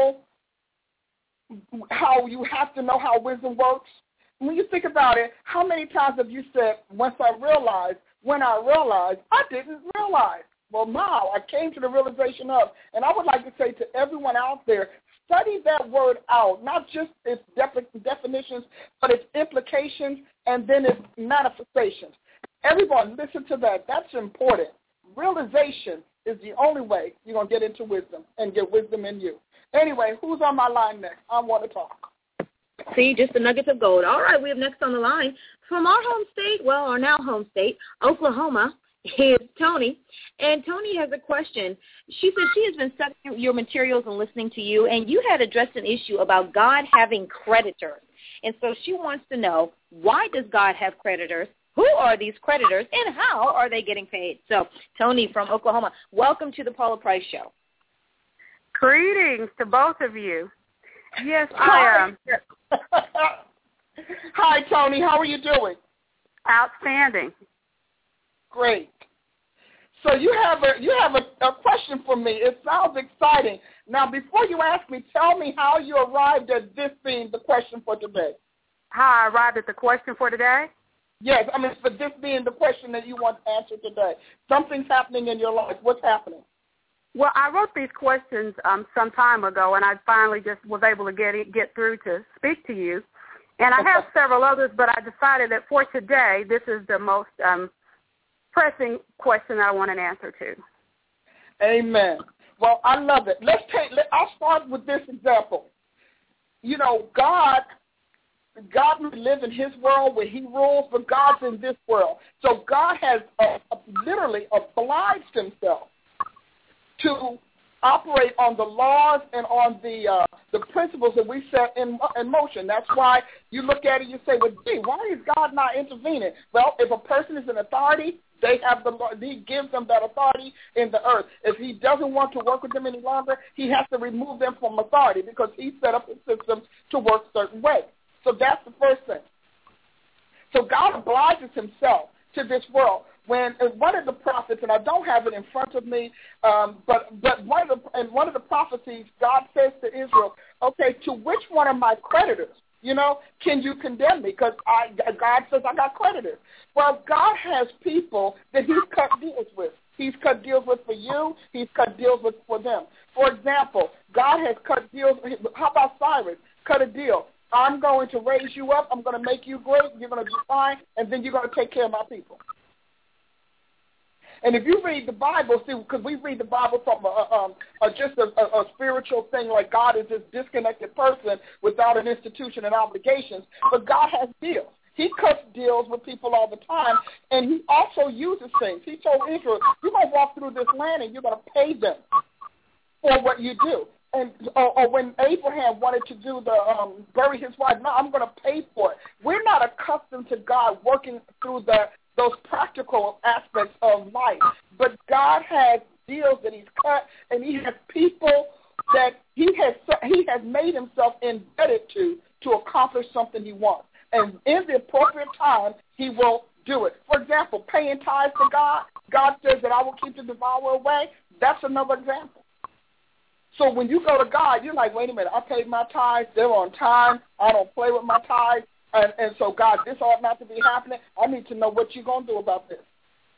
Speaker 4: you have to know how wisdom works? When you think about it, how many times have you said, when I realized, I didn't realize. Well, now I came to the realization of, and I would like to say to everyone out there, study that word out, not just its definitions, but its implications and then its manifestations. Everyone, listen to that. That's important. Realization is the only way you're going to get into wisdom and get wisdom in you. Anyway, who's on my line next? I want to talk.
Speaker 3: See, just the nuggets of gold. All right, we have next on the line from our home state, our now home state, Oklahoma, is Tony. And Tony has a question. She said she has been studying your materials and listening to you, and you had addressed an issue about God having creditors. And so she wants to know, why does God have creditors? Who are these creditors, and how are they getting paid? So, Tony from Oklahoma, welcome to the Paula Price Show.
Speaker 9: Greetings to both of you. Yes, I am.
Speaker 4: Hi, Tony. How are you doing?
Speaker 9: Outstanding.
Speaker 4: Great. So you have a question for me. It sounds exciting. Now, before you ask me, tell me how you arrived at this being the question for today.
Speaker 9: How I arrived at the question for today?
Speaker 4: Yes, for this being the question that you want answered today. Something's happening in your life. What's happening?
Speaker 9: Well, I wrote these questions some time ago, and I finally just was able to get through to speak to you. And I have several others, but I decided that for today, this is the most pressing question I want an answer to.
Speaker 4: Amen. Well, I love it. I'll start with this example. You know, God may live in his world where he rules, but God's in this world. So God has literally obliged himself to operate on the laws and on the principles that we set in motion. That's why you look at it, you say, well, gee, why is God not intervening? Well, if a person is in authority, they have he gives them that authority in the earth. If he doesn't want to work with them any longer, he has to remove them from authority because he set up his systems to work certain ways. So that's the first thing. So God obliges himself to this world. When one of the prophets, and I don't have it in front of me, but one of the prophecies, God says to Israel, okay, to which one of my creditors, can you condemn me? Because God says I got creditors. Well, God has people that he's cut deals with. He's cut deals with for you. He's cut deals with for them. For example, God has cut deals. How about Cyrus? Cut a deal. I'm going to raise you up. I'm going to make you great. You're going to be fine, and then you're going to take care of my people. And if you read the Bible, see, because we read the Bible from just a spiritual thing, like God is this disconnected person without an institution and obligations, but God has deals. He cuts deals with people all the time, and he also uses things. He told Israel, you're going to walk through this land, and you're going to pay them for what you do. And or when Abraham wanted to do bury his wife, no, I'm going to pay for it. We're not accustomed to God working through those practical aspects of life. But God has deals that he's cut, and he has people that he has made himself indebted to accomplish something he wants. And in the appropriate time, he will do it. For example, paying tithes to God. God says that I will keep the devourer away. That's another example. So when you go to God, you're like, wait a minute, I paid my tithes. They're on time. I don't play with my tithes. And so, God, this ought not to be happening. I need to know what you're going to do about this.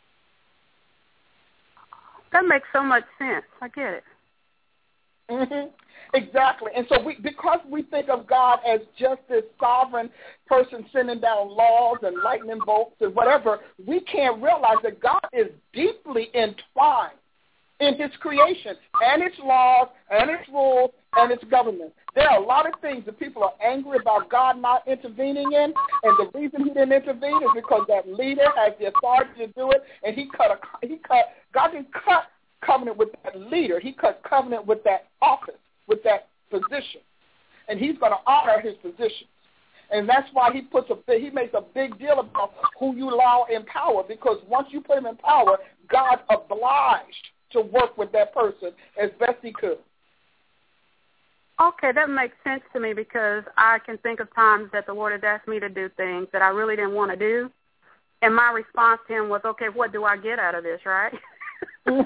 Speaker 9: That makes so much sense. I get it.
Speaker 4: Mm-hmm. Exactly. And so because we think of God as just this sovereign person sending down laws and lightning bolts and whatever, we can't realize that God is deeply entwined in his creation and its laws and its rules and its government. There are a lot of things that people are angry about God not intervening in, and the reason he didn't intervene is because that leader has the authority to do it, and God didn't cut covenant with that leader. He cut covenant with that office, with that position, and he's going to honor his position. And that's why he makes a big deal about who you allow in power, because once you put him in power, God's obliged to work with that person as best he could.
Speaker 9: Okay, that makes sense to me, because I can think of times that the Lord has asked me to do things that I really didn't want to do. And my response to him was, okay, what do I get out of this, right? If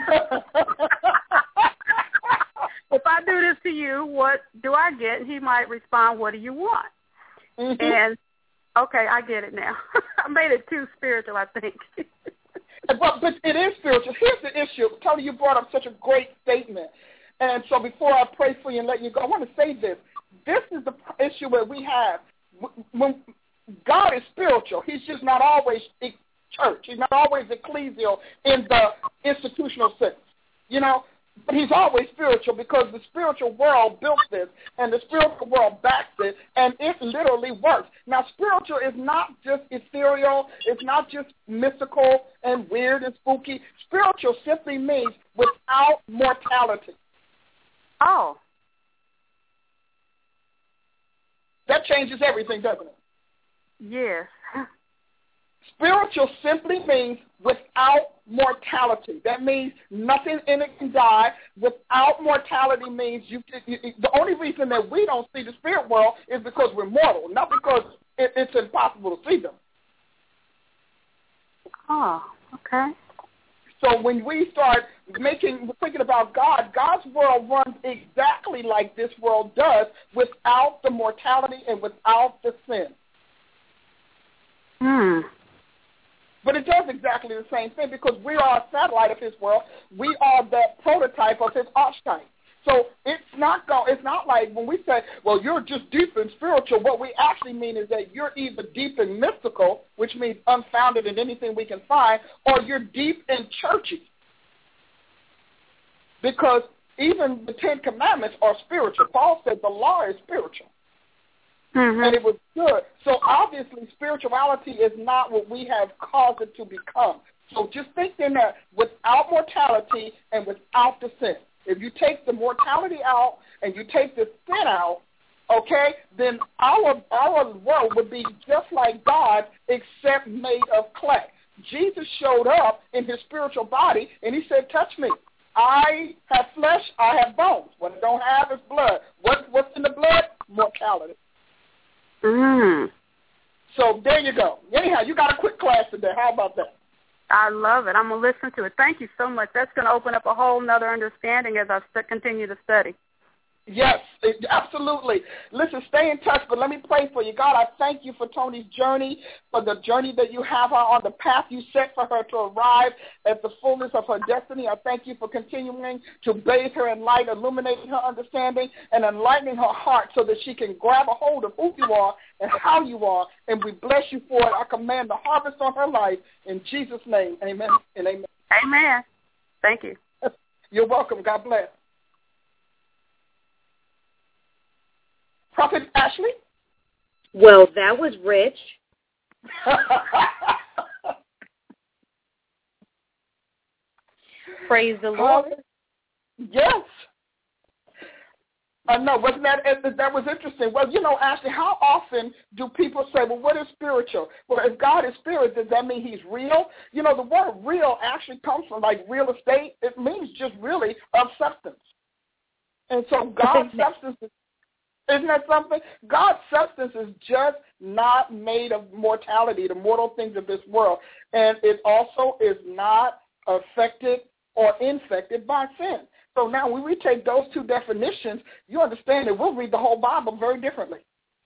Speaker 9: I do this to you, what do I get? And he might respond, what do you want? Mm-hmm. And, okay, I get it now. I made it too spiritual, I think.
Speaker 4: But it is spiritual. Here's the issue. Tony, you brought up such a great statement. And so before I pray for you and let you go, I want to say this. This is the issue that we have. When God is spiritual, he's just not always church. He's not always ecclesial in the institutional sense. But he's always spiritual, because the spiritual world built this, and the spiritual world backs it, and it literally works. Now, spiritual is not just ethereal. It's not just mystical and weird and spooky. Spiritual simply means without mortality.
Speaker 9: Oh.
Speaker 4: That changes everything, doesn't it?
Speaker 9: Yes.
Speaker 4: Spiritual simply means without mortality. That means nothing in it can die. Without mortality means the only reason that we don't see the spirit world is because we're mortal, not because it's impossible to see them.
Speaker 9: Oh, okay.
Speaker 4: So when we start thinking about God, God's world runs exactly like this world does, without the mortality and without the sin. But it does exactly the same thing because we are a satellite of his world. We are that prototype of his archetype. So it's not like when we say, well, you're just deep and spiritual, what we actually mean is that you're either deep and mystical, which means unfounded in anything we can find, or you're deep and churchy. Because even the Ten Commandments are spiritual. Paul said the law is spiritual. Mm-hmm. And it was good. So obviously spirituality is not what we have caused it to become. So just think in that without mortality and without the sin. If you take the mortality out and you take the sin out, okay, then our world would be just like God except made of clay. Jesus showed up in his spiritual body and he said, touch me. I have flesh, I have bones. What I don't have is blood. What's in the blood? Mortality.
Speaker 9: Mm.
Speaker 4: So there you go. Anyhow, you got a quick class today. How about that?
Speaker 9: I love it. I'm going to listen to it. Thank you so much. That's going to open up a whole nother understanding as I continue to study.
Speaker 4: Yes, absolutely. Listen, stay in touch, but let me pray for you. God, I thank you for Toni's journey, for the journey that you have her on, the path you set for her to arrive at the fullness of her destiny. I thank you for continuing to bathe her in light, illuminating her understanding, and enlightening her heart so that she can grab a hold of who you are and how you are, and we bless you for it. I command the harvest on her life in Jesus' name. Amen and amen.
Speaker 9: Amen. Thank you.
Speaker 4: You're welcome. God bless. Prophet Ashley?
Speaker 3: Well, that was rich. Praise the Lord.
Speaker 4: Yes. No, wasn't that was interesting? Well, Ashley, how often do people say, well, what is spiritual? Well, if God is spirit, does that mean he's real? The word real actually comes from like real estate. It means just really of substance. And so God's substance is, isn't that something? God's substance is just not made of mortality, the mortal things of this world. And it also is not affected or infected by sin. So now when we take those two definitions, you understand that we'll read the whole Bible very differently.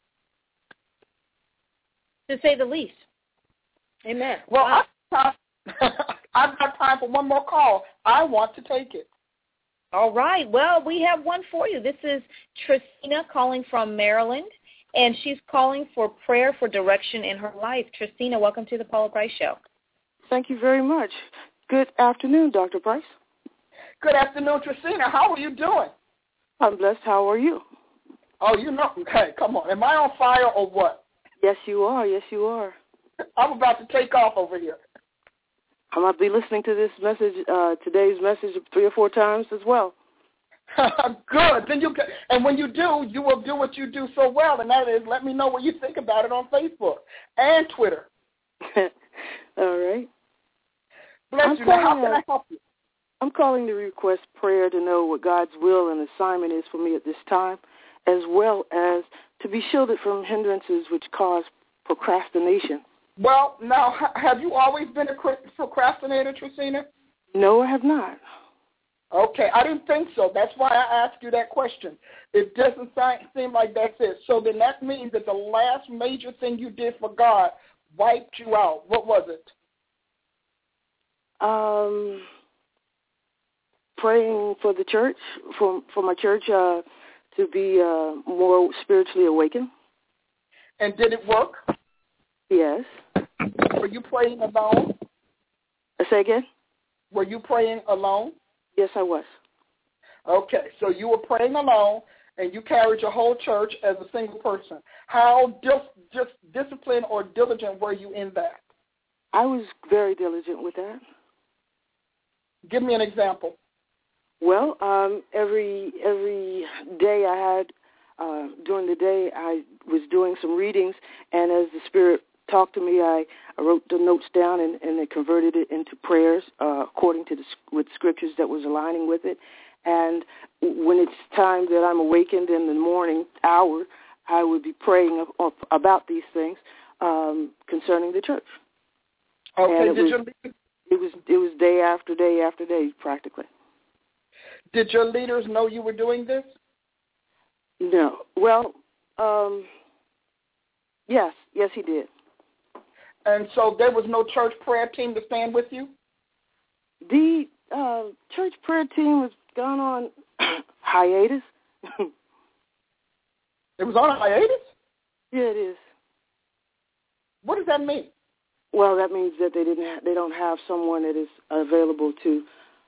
Speaker 3: To say the least. Amen.
Speaker 4: Well,
Speaker 3: wow.
Speaker 4: I've got time for one more call. I want to take it.
Speaker 3: All right. Well, we have one for you. This is Tristina calling from Maryland, and she's calling for prayer for direction in her life. Tristina, welcome to the Paula Price Show.
Speaker 10: Thank you very much. Good afternoon, Dr. Price.
Speaker 4: Good afternoon, Tristina. How are you doing?
Speaker 10: I'm blessed. How are you?
Speaker 4: Oh, hey, come on. Am I on fire or what?
Speaker 10: Yes, you are. Yes, you are.
Speaker 4: I'm about to take off over here.
Speaker 10: I might be listening to this message, today's message 3 or 4 times as well.
Speaker 4: Good. Then and when you do, you will do what you do so well, and that is let me know what you think about it on Facebook and Twitter.
Speaker 10: All right.
Speaker 4: Bless you. Now, how can I help you?
Speaker 10: I'm calling to request prayer to know what God's will and assignment is for me at this time, as well as to be shielded from hindrances which cause procrastination.
Speaker 4: Well, now, have you always been a procrastinator, Tristina?
Speaker 10: No, I have not.
Speaker 4: Okay, I didn't think so. That's why I asked you that question. It doesn't seem like that's it. So then that means that the last major thing you did for God wiped you out. What was it?
Speaker 10: Praying for the church, for my church to be more spiritually awakened.
Speaker 4: And did it work?
Speaker 10: Yes.
Speaker 4: Were you praying alone?
Speaker 10: Say again?
Speaker 4: Were you praying alone?
Speaker 10: Yes, I was.
Speaker 4: Okay, so you were praying alone, and you carried your whole church as a single person. How just disciplined or diligent were you in that?
Speaker 10: I was very diligent with that.
Speaker 4: Give me an example.
Speaker 10: Well, every day I had, during the day I was doing some readings, and as the Spirit talked to me, I wrote the notes down and I converted it into prayers according to with scriptures that was aligning with it. And when it's time that I'm awakened in the morning hour, I would be praying about these things concerning the church.
Speaker 4: Okay.
Speaker 10: And it was day after day after day, practically.
Speaker 4: Did your leaders know you were doing this?
Speaker 10: No. Well, yes, he did.
Speaker 4: And so there was no church prayer team to stand with you?
Speaker 10: The church prayer team was gone on hiatus.
Speaker 4: It was on a hiatus?
Speaker 10: Yeah, it is.
Speaker 4: What does that mean?
Speaker 10: Well, that means that they don't have someone that is available to.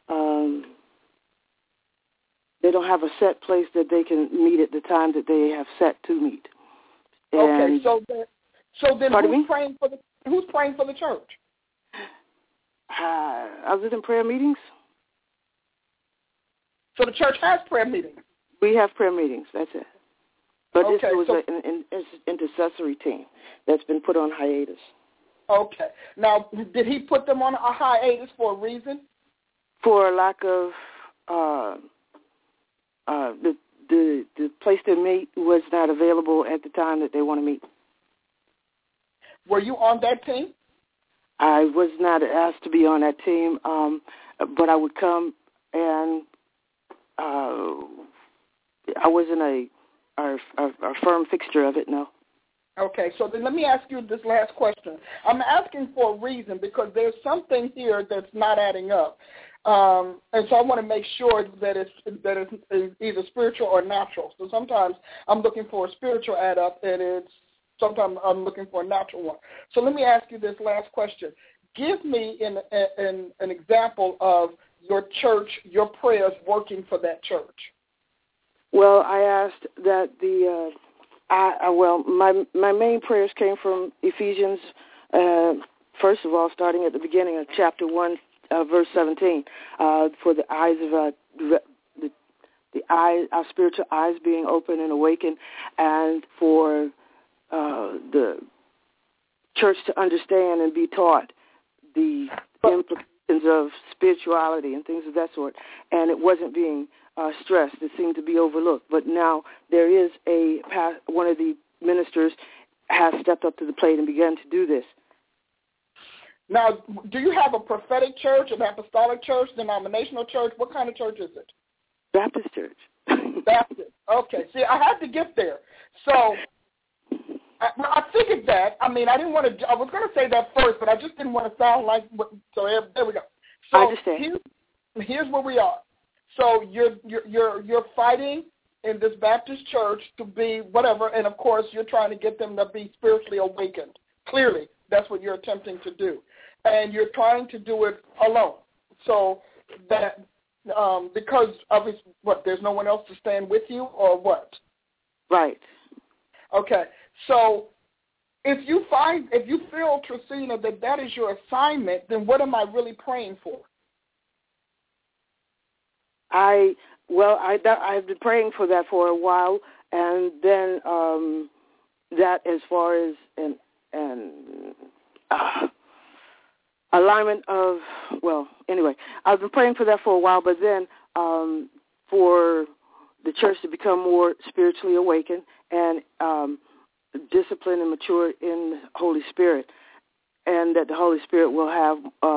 Speaker 10: They don't have a set place that they can meet at the time that they have set to meet. And
Speaker 4: okay, so then who's praying for the church?
Speaker 10: Other than prayer meetings?
Speaker 4: So the church has prayer meetings?
Speaker 10: We have prayer meetings, that's it. But
Speaker 4: okay,
Speaker 10: this was an intercessory team that's been put on hiatus.
Speaker 4: Okay. Now, did he put them on a hiatus for a reason?
Speaker 10: For lack of the place to meet was not available at the time that they want to meet.
Speaker 4: Were you on that team?
Speaker 10: I was not asked to be on that team, but I would come, and I wasn't a firm fixture of it, no.
Speaker 4: Okay, so then let me ask you this last question. I'm asking for a reason because there's something here that's not adding up. And so I want to make sure that it's either spiritual or natural. So sometimes I'm looking for a spiritual add up, and sometimes I'm looking for a natural one. So let me ask you this last question. Give me an example of your church, your prayers working for that church.
Speaker 10: Well, I asked that my main prayers came from Ephesians, first of all, starting at the beginning of chapter 1, verse 17, for the eyes of our spiritual eyes being open and awakened, and for the church to understand and be taught the implications of spirituality and things of that sort. And it wasn't being stressed. It seemed to be overlooked. But now there is one of the ministers has stepped up to the plate and begun to do this.
Speaker 4: Now, do you have a prophetic church, an apostolic church, denominational church? What kind of church is it?
Speaker 10: Baptist church.
Speaker 4: Baptist. Okay. See, I had to get there. So I figured that. I mean, I was going to say that first, but I just didn't want to sound like. So there we go. So
Speaker 10: I understand.
Speaker 4: Here's where we are. So you're fighting in this Baptist church to be whatever, and of course you're trying to get them to be spiritually awakened. Clearly, that's what you're attempting to do, and you're trying to do it alone. So that because obviously, there's no one else to stand with you, or what?
Speaker 10: Right.
Speaker 4: Okay. So if you feel, Tracina, that is your assignment, then what am I really praying for?
Speaker 10: I've been praying for that for a while, and then that as far as an alignment of, I've been praying for that for a while, but then for the church to become more spiritually awakened and disciplined and mature in the Holy Spirit, and that the Holy Spirit will have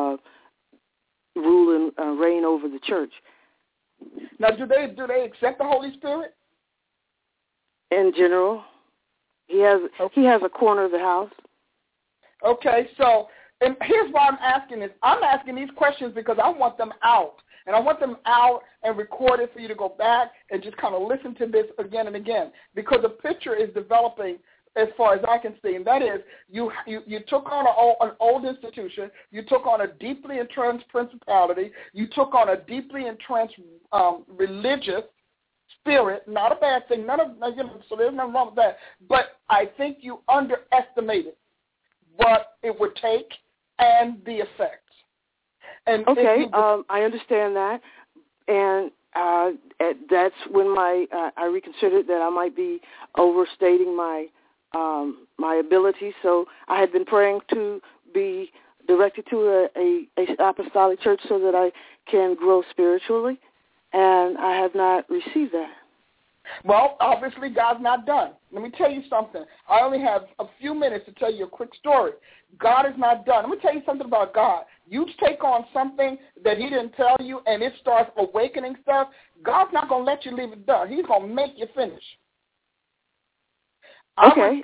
Speaker 10: rule and reign over the church.
Speaker 4: Now, do they accept the Holy Spirit?
Speaker 10: In general, he has a corner of the house.
Speaker 4: Okay, so and here's why I'm asking this. I'm asking these questions because I want them out, and I want them out and recorded for you to go back and just kind of listen to this again and again, because a picture is developing as far as I can see, and that is you took on an old institution, you took on a deeply entrenched principality, you took on a deeply entrenched religious spirit, not a bad thing, so there's nothing wrong with that, but I think you underestimated what it would take and the effects. And
Speaker 10: okay, I understand that, and that's when I reconsidered that I might be overstating my ability. So I had been praying to be directed to a apostolic church so that I can grow spiritually, and I have not received that.
Speaker 4: Well, obviously God's not done. Let me tell you something. I only have a few minutes to tell you a quick story. God is not done. Let me tell you something about God. You take on something that he didn't tell you and it starts awakening stuff, God's not going to let you leave it done. He's going to make you finish.
Speaker 10: Okay.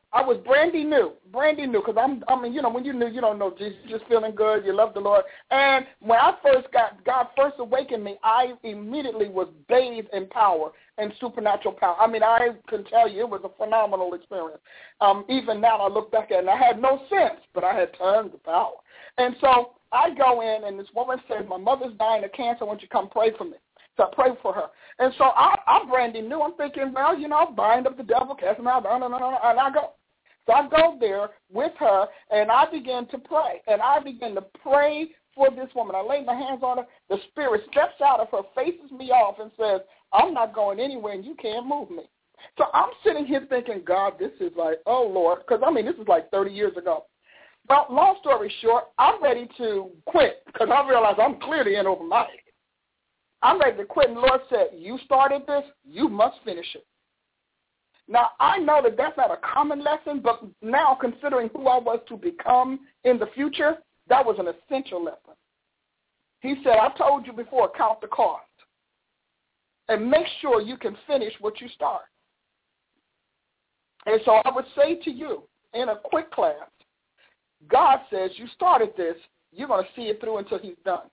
Speaker 4: I was brandy new, because when you're new, you don't know Jesus, you're just feeling good, you love the Lord. And when God first awakened me, I immediately was bathed in power and supernatural power. I mean, I can tell you it was a phenomenal experience. Even now I look back at it, and I had no sense, but I had tons of power. And so I go in, and this woman said, my mother's dying of cancer, I want you to come pray for me. So I pray for her. And so I'm brandy new. I'm thinking, well, bind up the devil, cast him out, and I go. So I go there with her, and I begin to pray. And I begin to pray for this woman. I lay my hands on her. The Spirit steps out of her, faces me off, and says, I'm not going anywhere, and you can't move me. So I'm sitting here thinking, God, this is like, oh, Lord, because, this is like 30 years ago. Well, long story short, I'm ready to quit because I realize I'm clearly in over my head. I'm ready to quit, and the Lord said, you started this, you must finish it. Now, I know that that's not a common lesson, but now considering who I was to become in the future, that was an essential lesson. He said, I told you before, count the cost and make sure you can finish what you start. And so I would say to you in a quick class, God says you started this, you're going to see it through until he's done.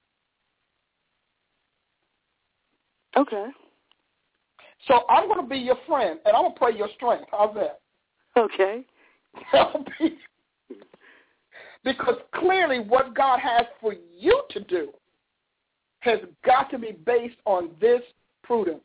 Speaker 10: Okay.
Speaker 4: So I'm going to be your friend, and I'm going to pray your strength. How's that?
Speaker 10: Okay.
Speaker 4: Because clearly what God has for you to do has got to be based on this prudence.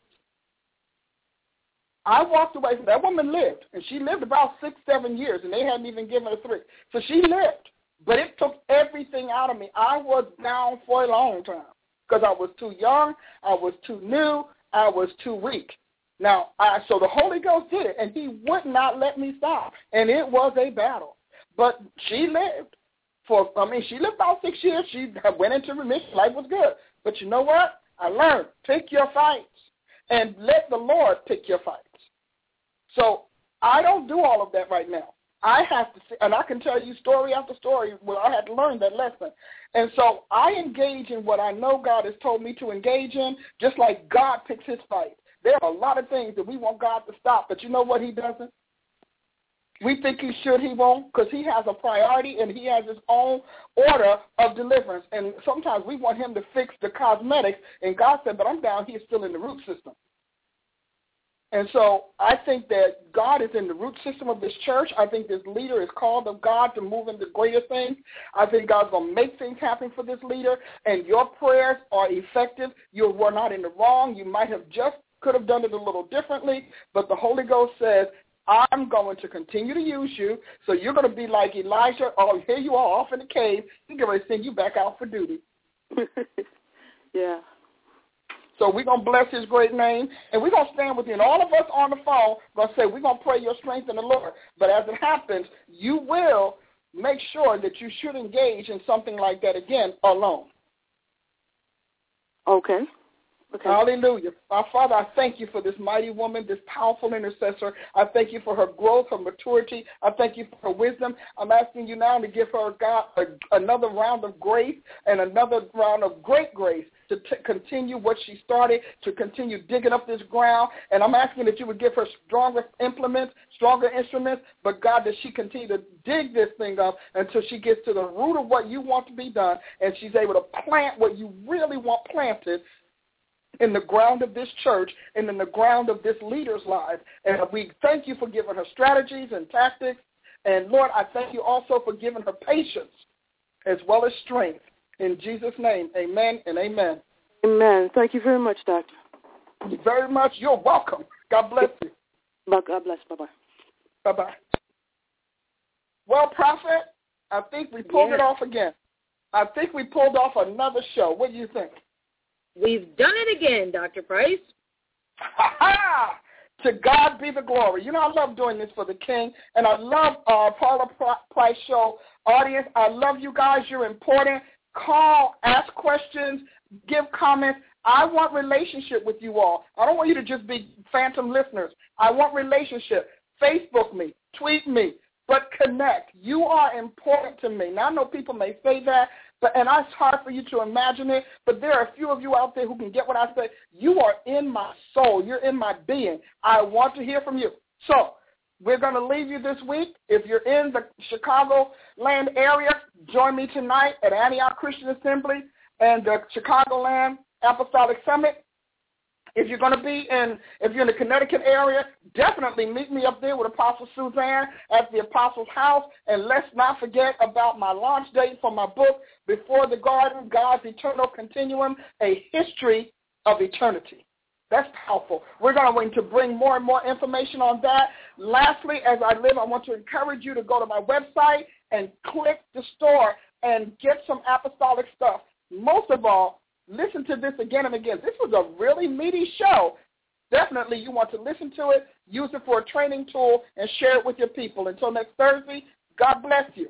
Speaker 4: I walked away from that woman lived, and she lived about 6-7 years, and they hadn't even given her 3. So she lived, but it took everything out of me. I was down for a long time because I was too young, I was too new, I was too weak. Now, so the Holy Ghost did it, and he would not let me stop, and it was a battle. But she lived. She lived about 6 years. She went into remission. Life was good. But you know what? I learned, pick your fights, and let the Lord pick your fights. So I don't do all of that right now. I have to, and I can tell you story after story where I had to learn that lesson. And so I engage in what I know God has told me to engage in, just like God picks his fight. There are a lot of things that we want God to stop, but you know what he doesn't? We think he should, he won't, because he has a priority and he has his own order of deliverance. And sometimes we want him to fix the cosmetics, and God said, but I'm down here still in the root system. And so I think that God is in the root system of this church. I think this leader is called of God to move into greater things. I think God's going to make things happen for this leader, and your prayers are effective. You were not in the wrong. You might have could have done it a little differently, but the Holy Ghost says, I'm going to continue to use you, so you're going to be like Elijah. Oh, here you are off in the cave. He's going to send you back out for duty.
Speaker 10: Yeah.
Speaker 4: So we're going to bless his great name, and we're going to stand with you. And all of us on the phone are going to say, we're going to pray your strength in the Lord. But as it happens, you will make sure that you should engage in something like that again alone.
Speaker 10: Okay. Okay.
Speaker 4: Hallelujah. Our Father, I thank you for this mighty woman, this powerful intercessor. I thank you for her growth, her maturity. I thank you for her wisdom. I'm asking you now to give her, God, another round of grace and another round of great grace to continue what she started, to continue digging up this ground. And I'm asking that you would give her stronger implements, stronger instruments, but, God, that she continue to dig this thing up until she gets to the root of what you want to be done, and she's able to plant what you really want planted in the ground of this church and in the ground of this leader's life. And we thank you for giving her strategies and tactics. And, Lord, I thank you also for giving her patience as well as strength. In Jesus' name, amen and amen.
Speaker 10: Amen. Thank you very much, Doctor.
Speaker 4: Thank you very much. You're welcome. God bless you.
Speaker 10: God bless. Bye-bye.
Speaker 4: Bye-bye. Well, Prophet, I think we pulled it off again. I think we pulled off another show. What do you think?
Speaker 3: We've done it again, Dr. Price.
Speaker 4: Ha-ha! To God be the glory. You know, I love doing this for the King, and I love Paula Price Show audience. I love you guys. You're important. Call, ask questions, give comments. I want relationship with you all. I don't want you to just be phantom listeners. I want relationship. Facebook me, tweet me, but connect. You are important to me. Now, I know people may say that, and it's hard for you to imagine it, but there are a few of you out there who can get what I say. You are in my soul. You're in my being. I want to hear from you. So we're going to leave you this week. If you're in the Chicagoland area, join me tonight at Antioch Christian Assembly and the Chicagoland Apostolic Summit. If you're going to if you're in the Connecticut area, definitely meet me up there with Apostle Suzanne at the Apostles' House. And let's not forget about my launch date for my book, Before the Garden, God's Eternal Continuum, A History of Eternity. That's powerful. We're going to bring more and more information on that. Lastly, as I live, I want to encourage you to go to my website and click the store and get some apostolic stuff. Most of all, listen to this again and again. This was a really meaty show. Definitely you want to listen to it, use it for a training tool, and share it with your people. Until next Thursday, God bless you.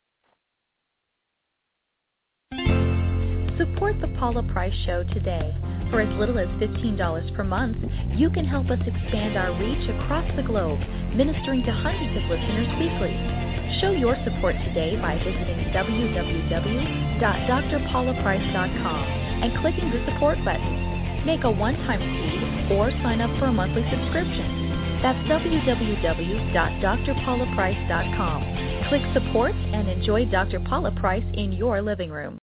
Speaker 2: Support the Paula Price Show today. For as little as $15 per month, you can help us expand our reach across the globe, ministering to hundreds of listeners weekly. Show your support today by visiting www.drpaulaprice.com and clicking the support button. Make a one-time seed or sign up for a monthly subscription. That's www.drpaulaprice.com. Click support and enjoy Dr. Paula Price in your living room.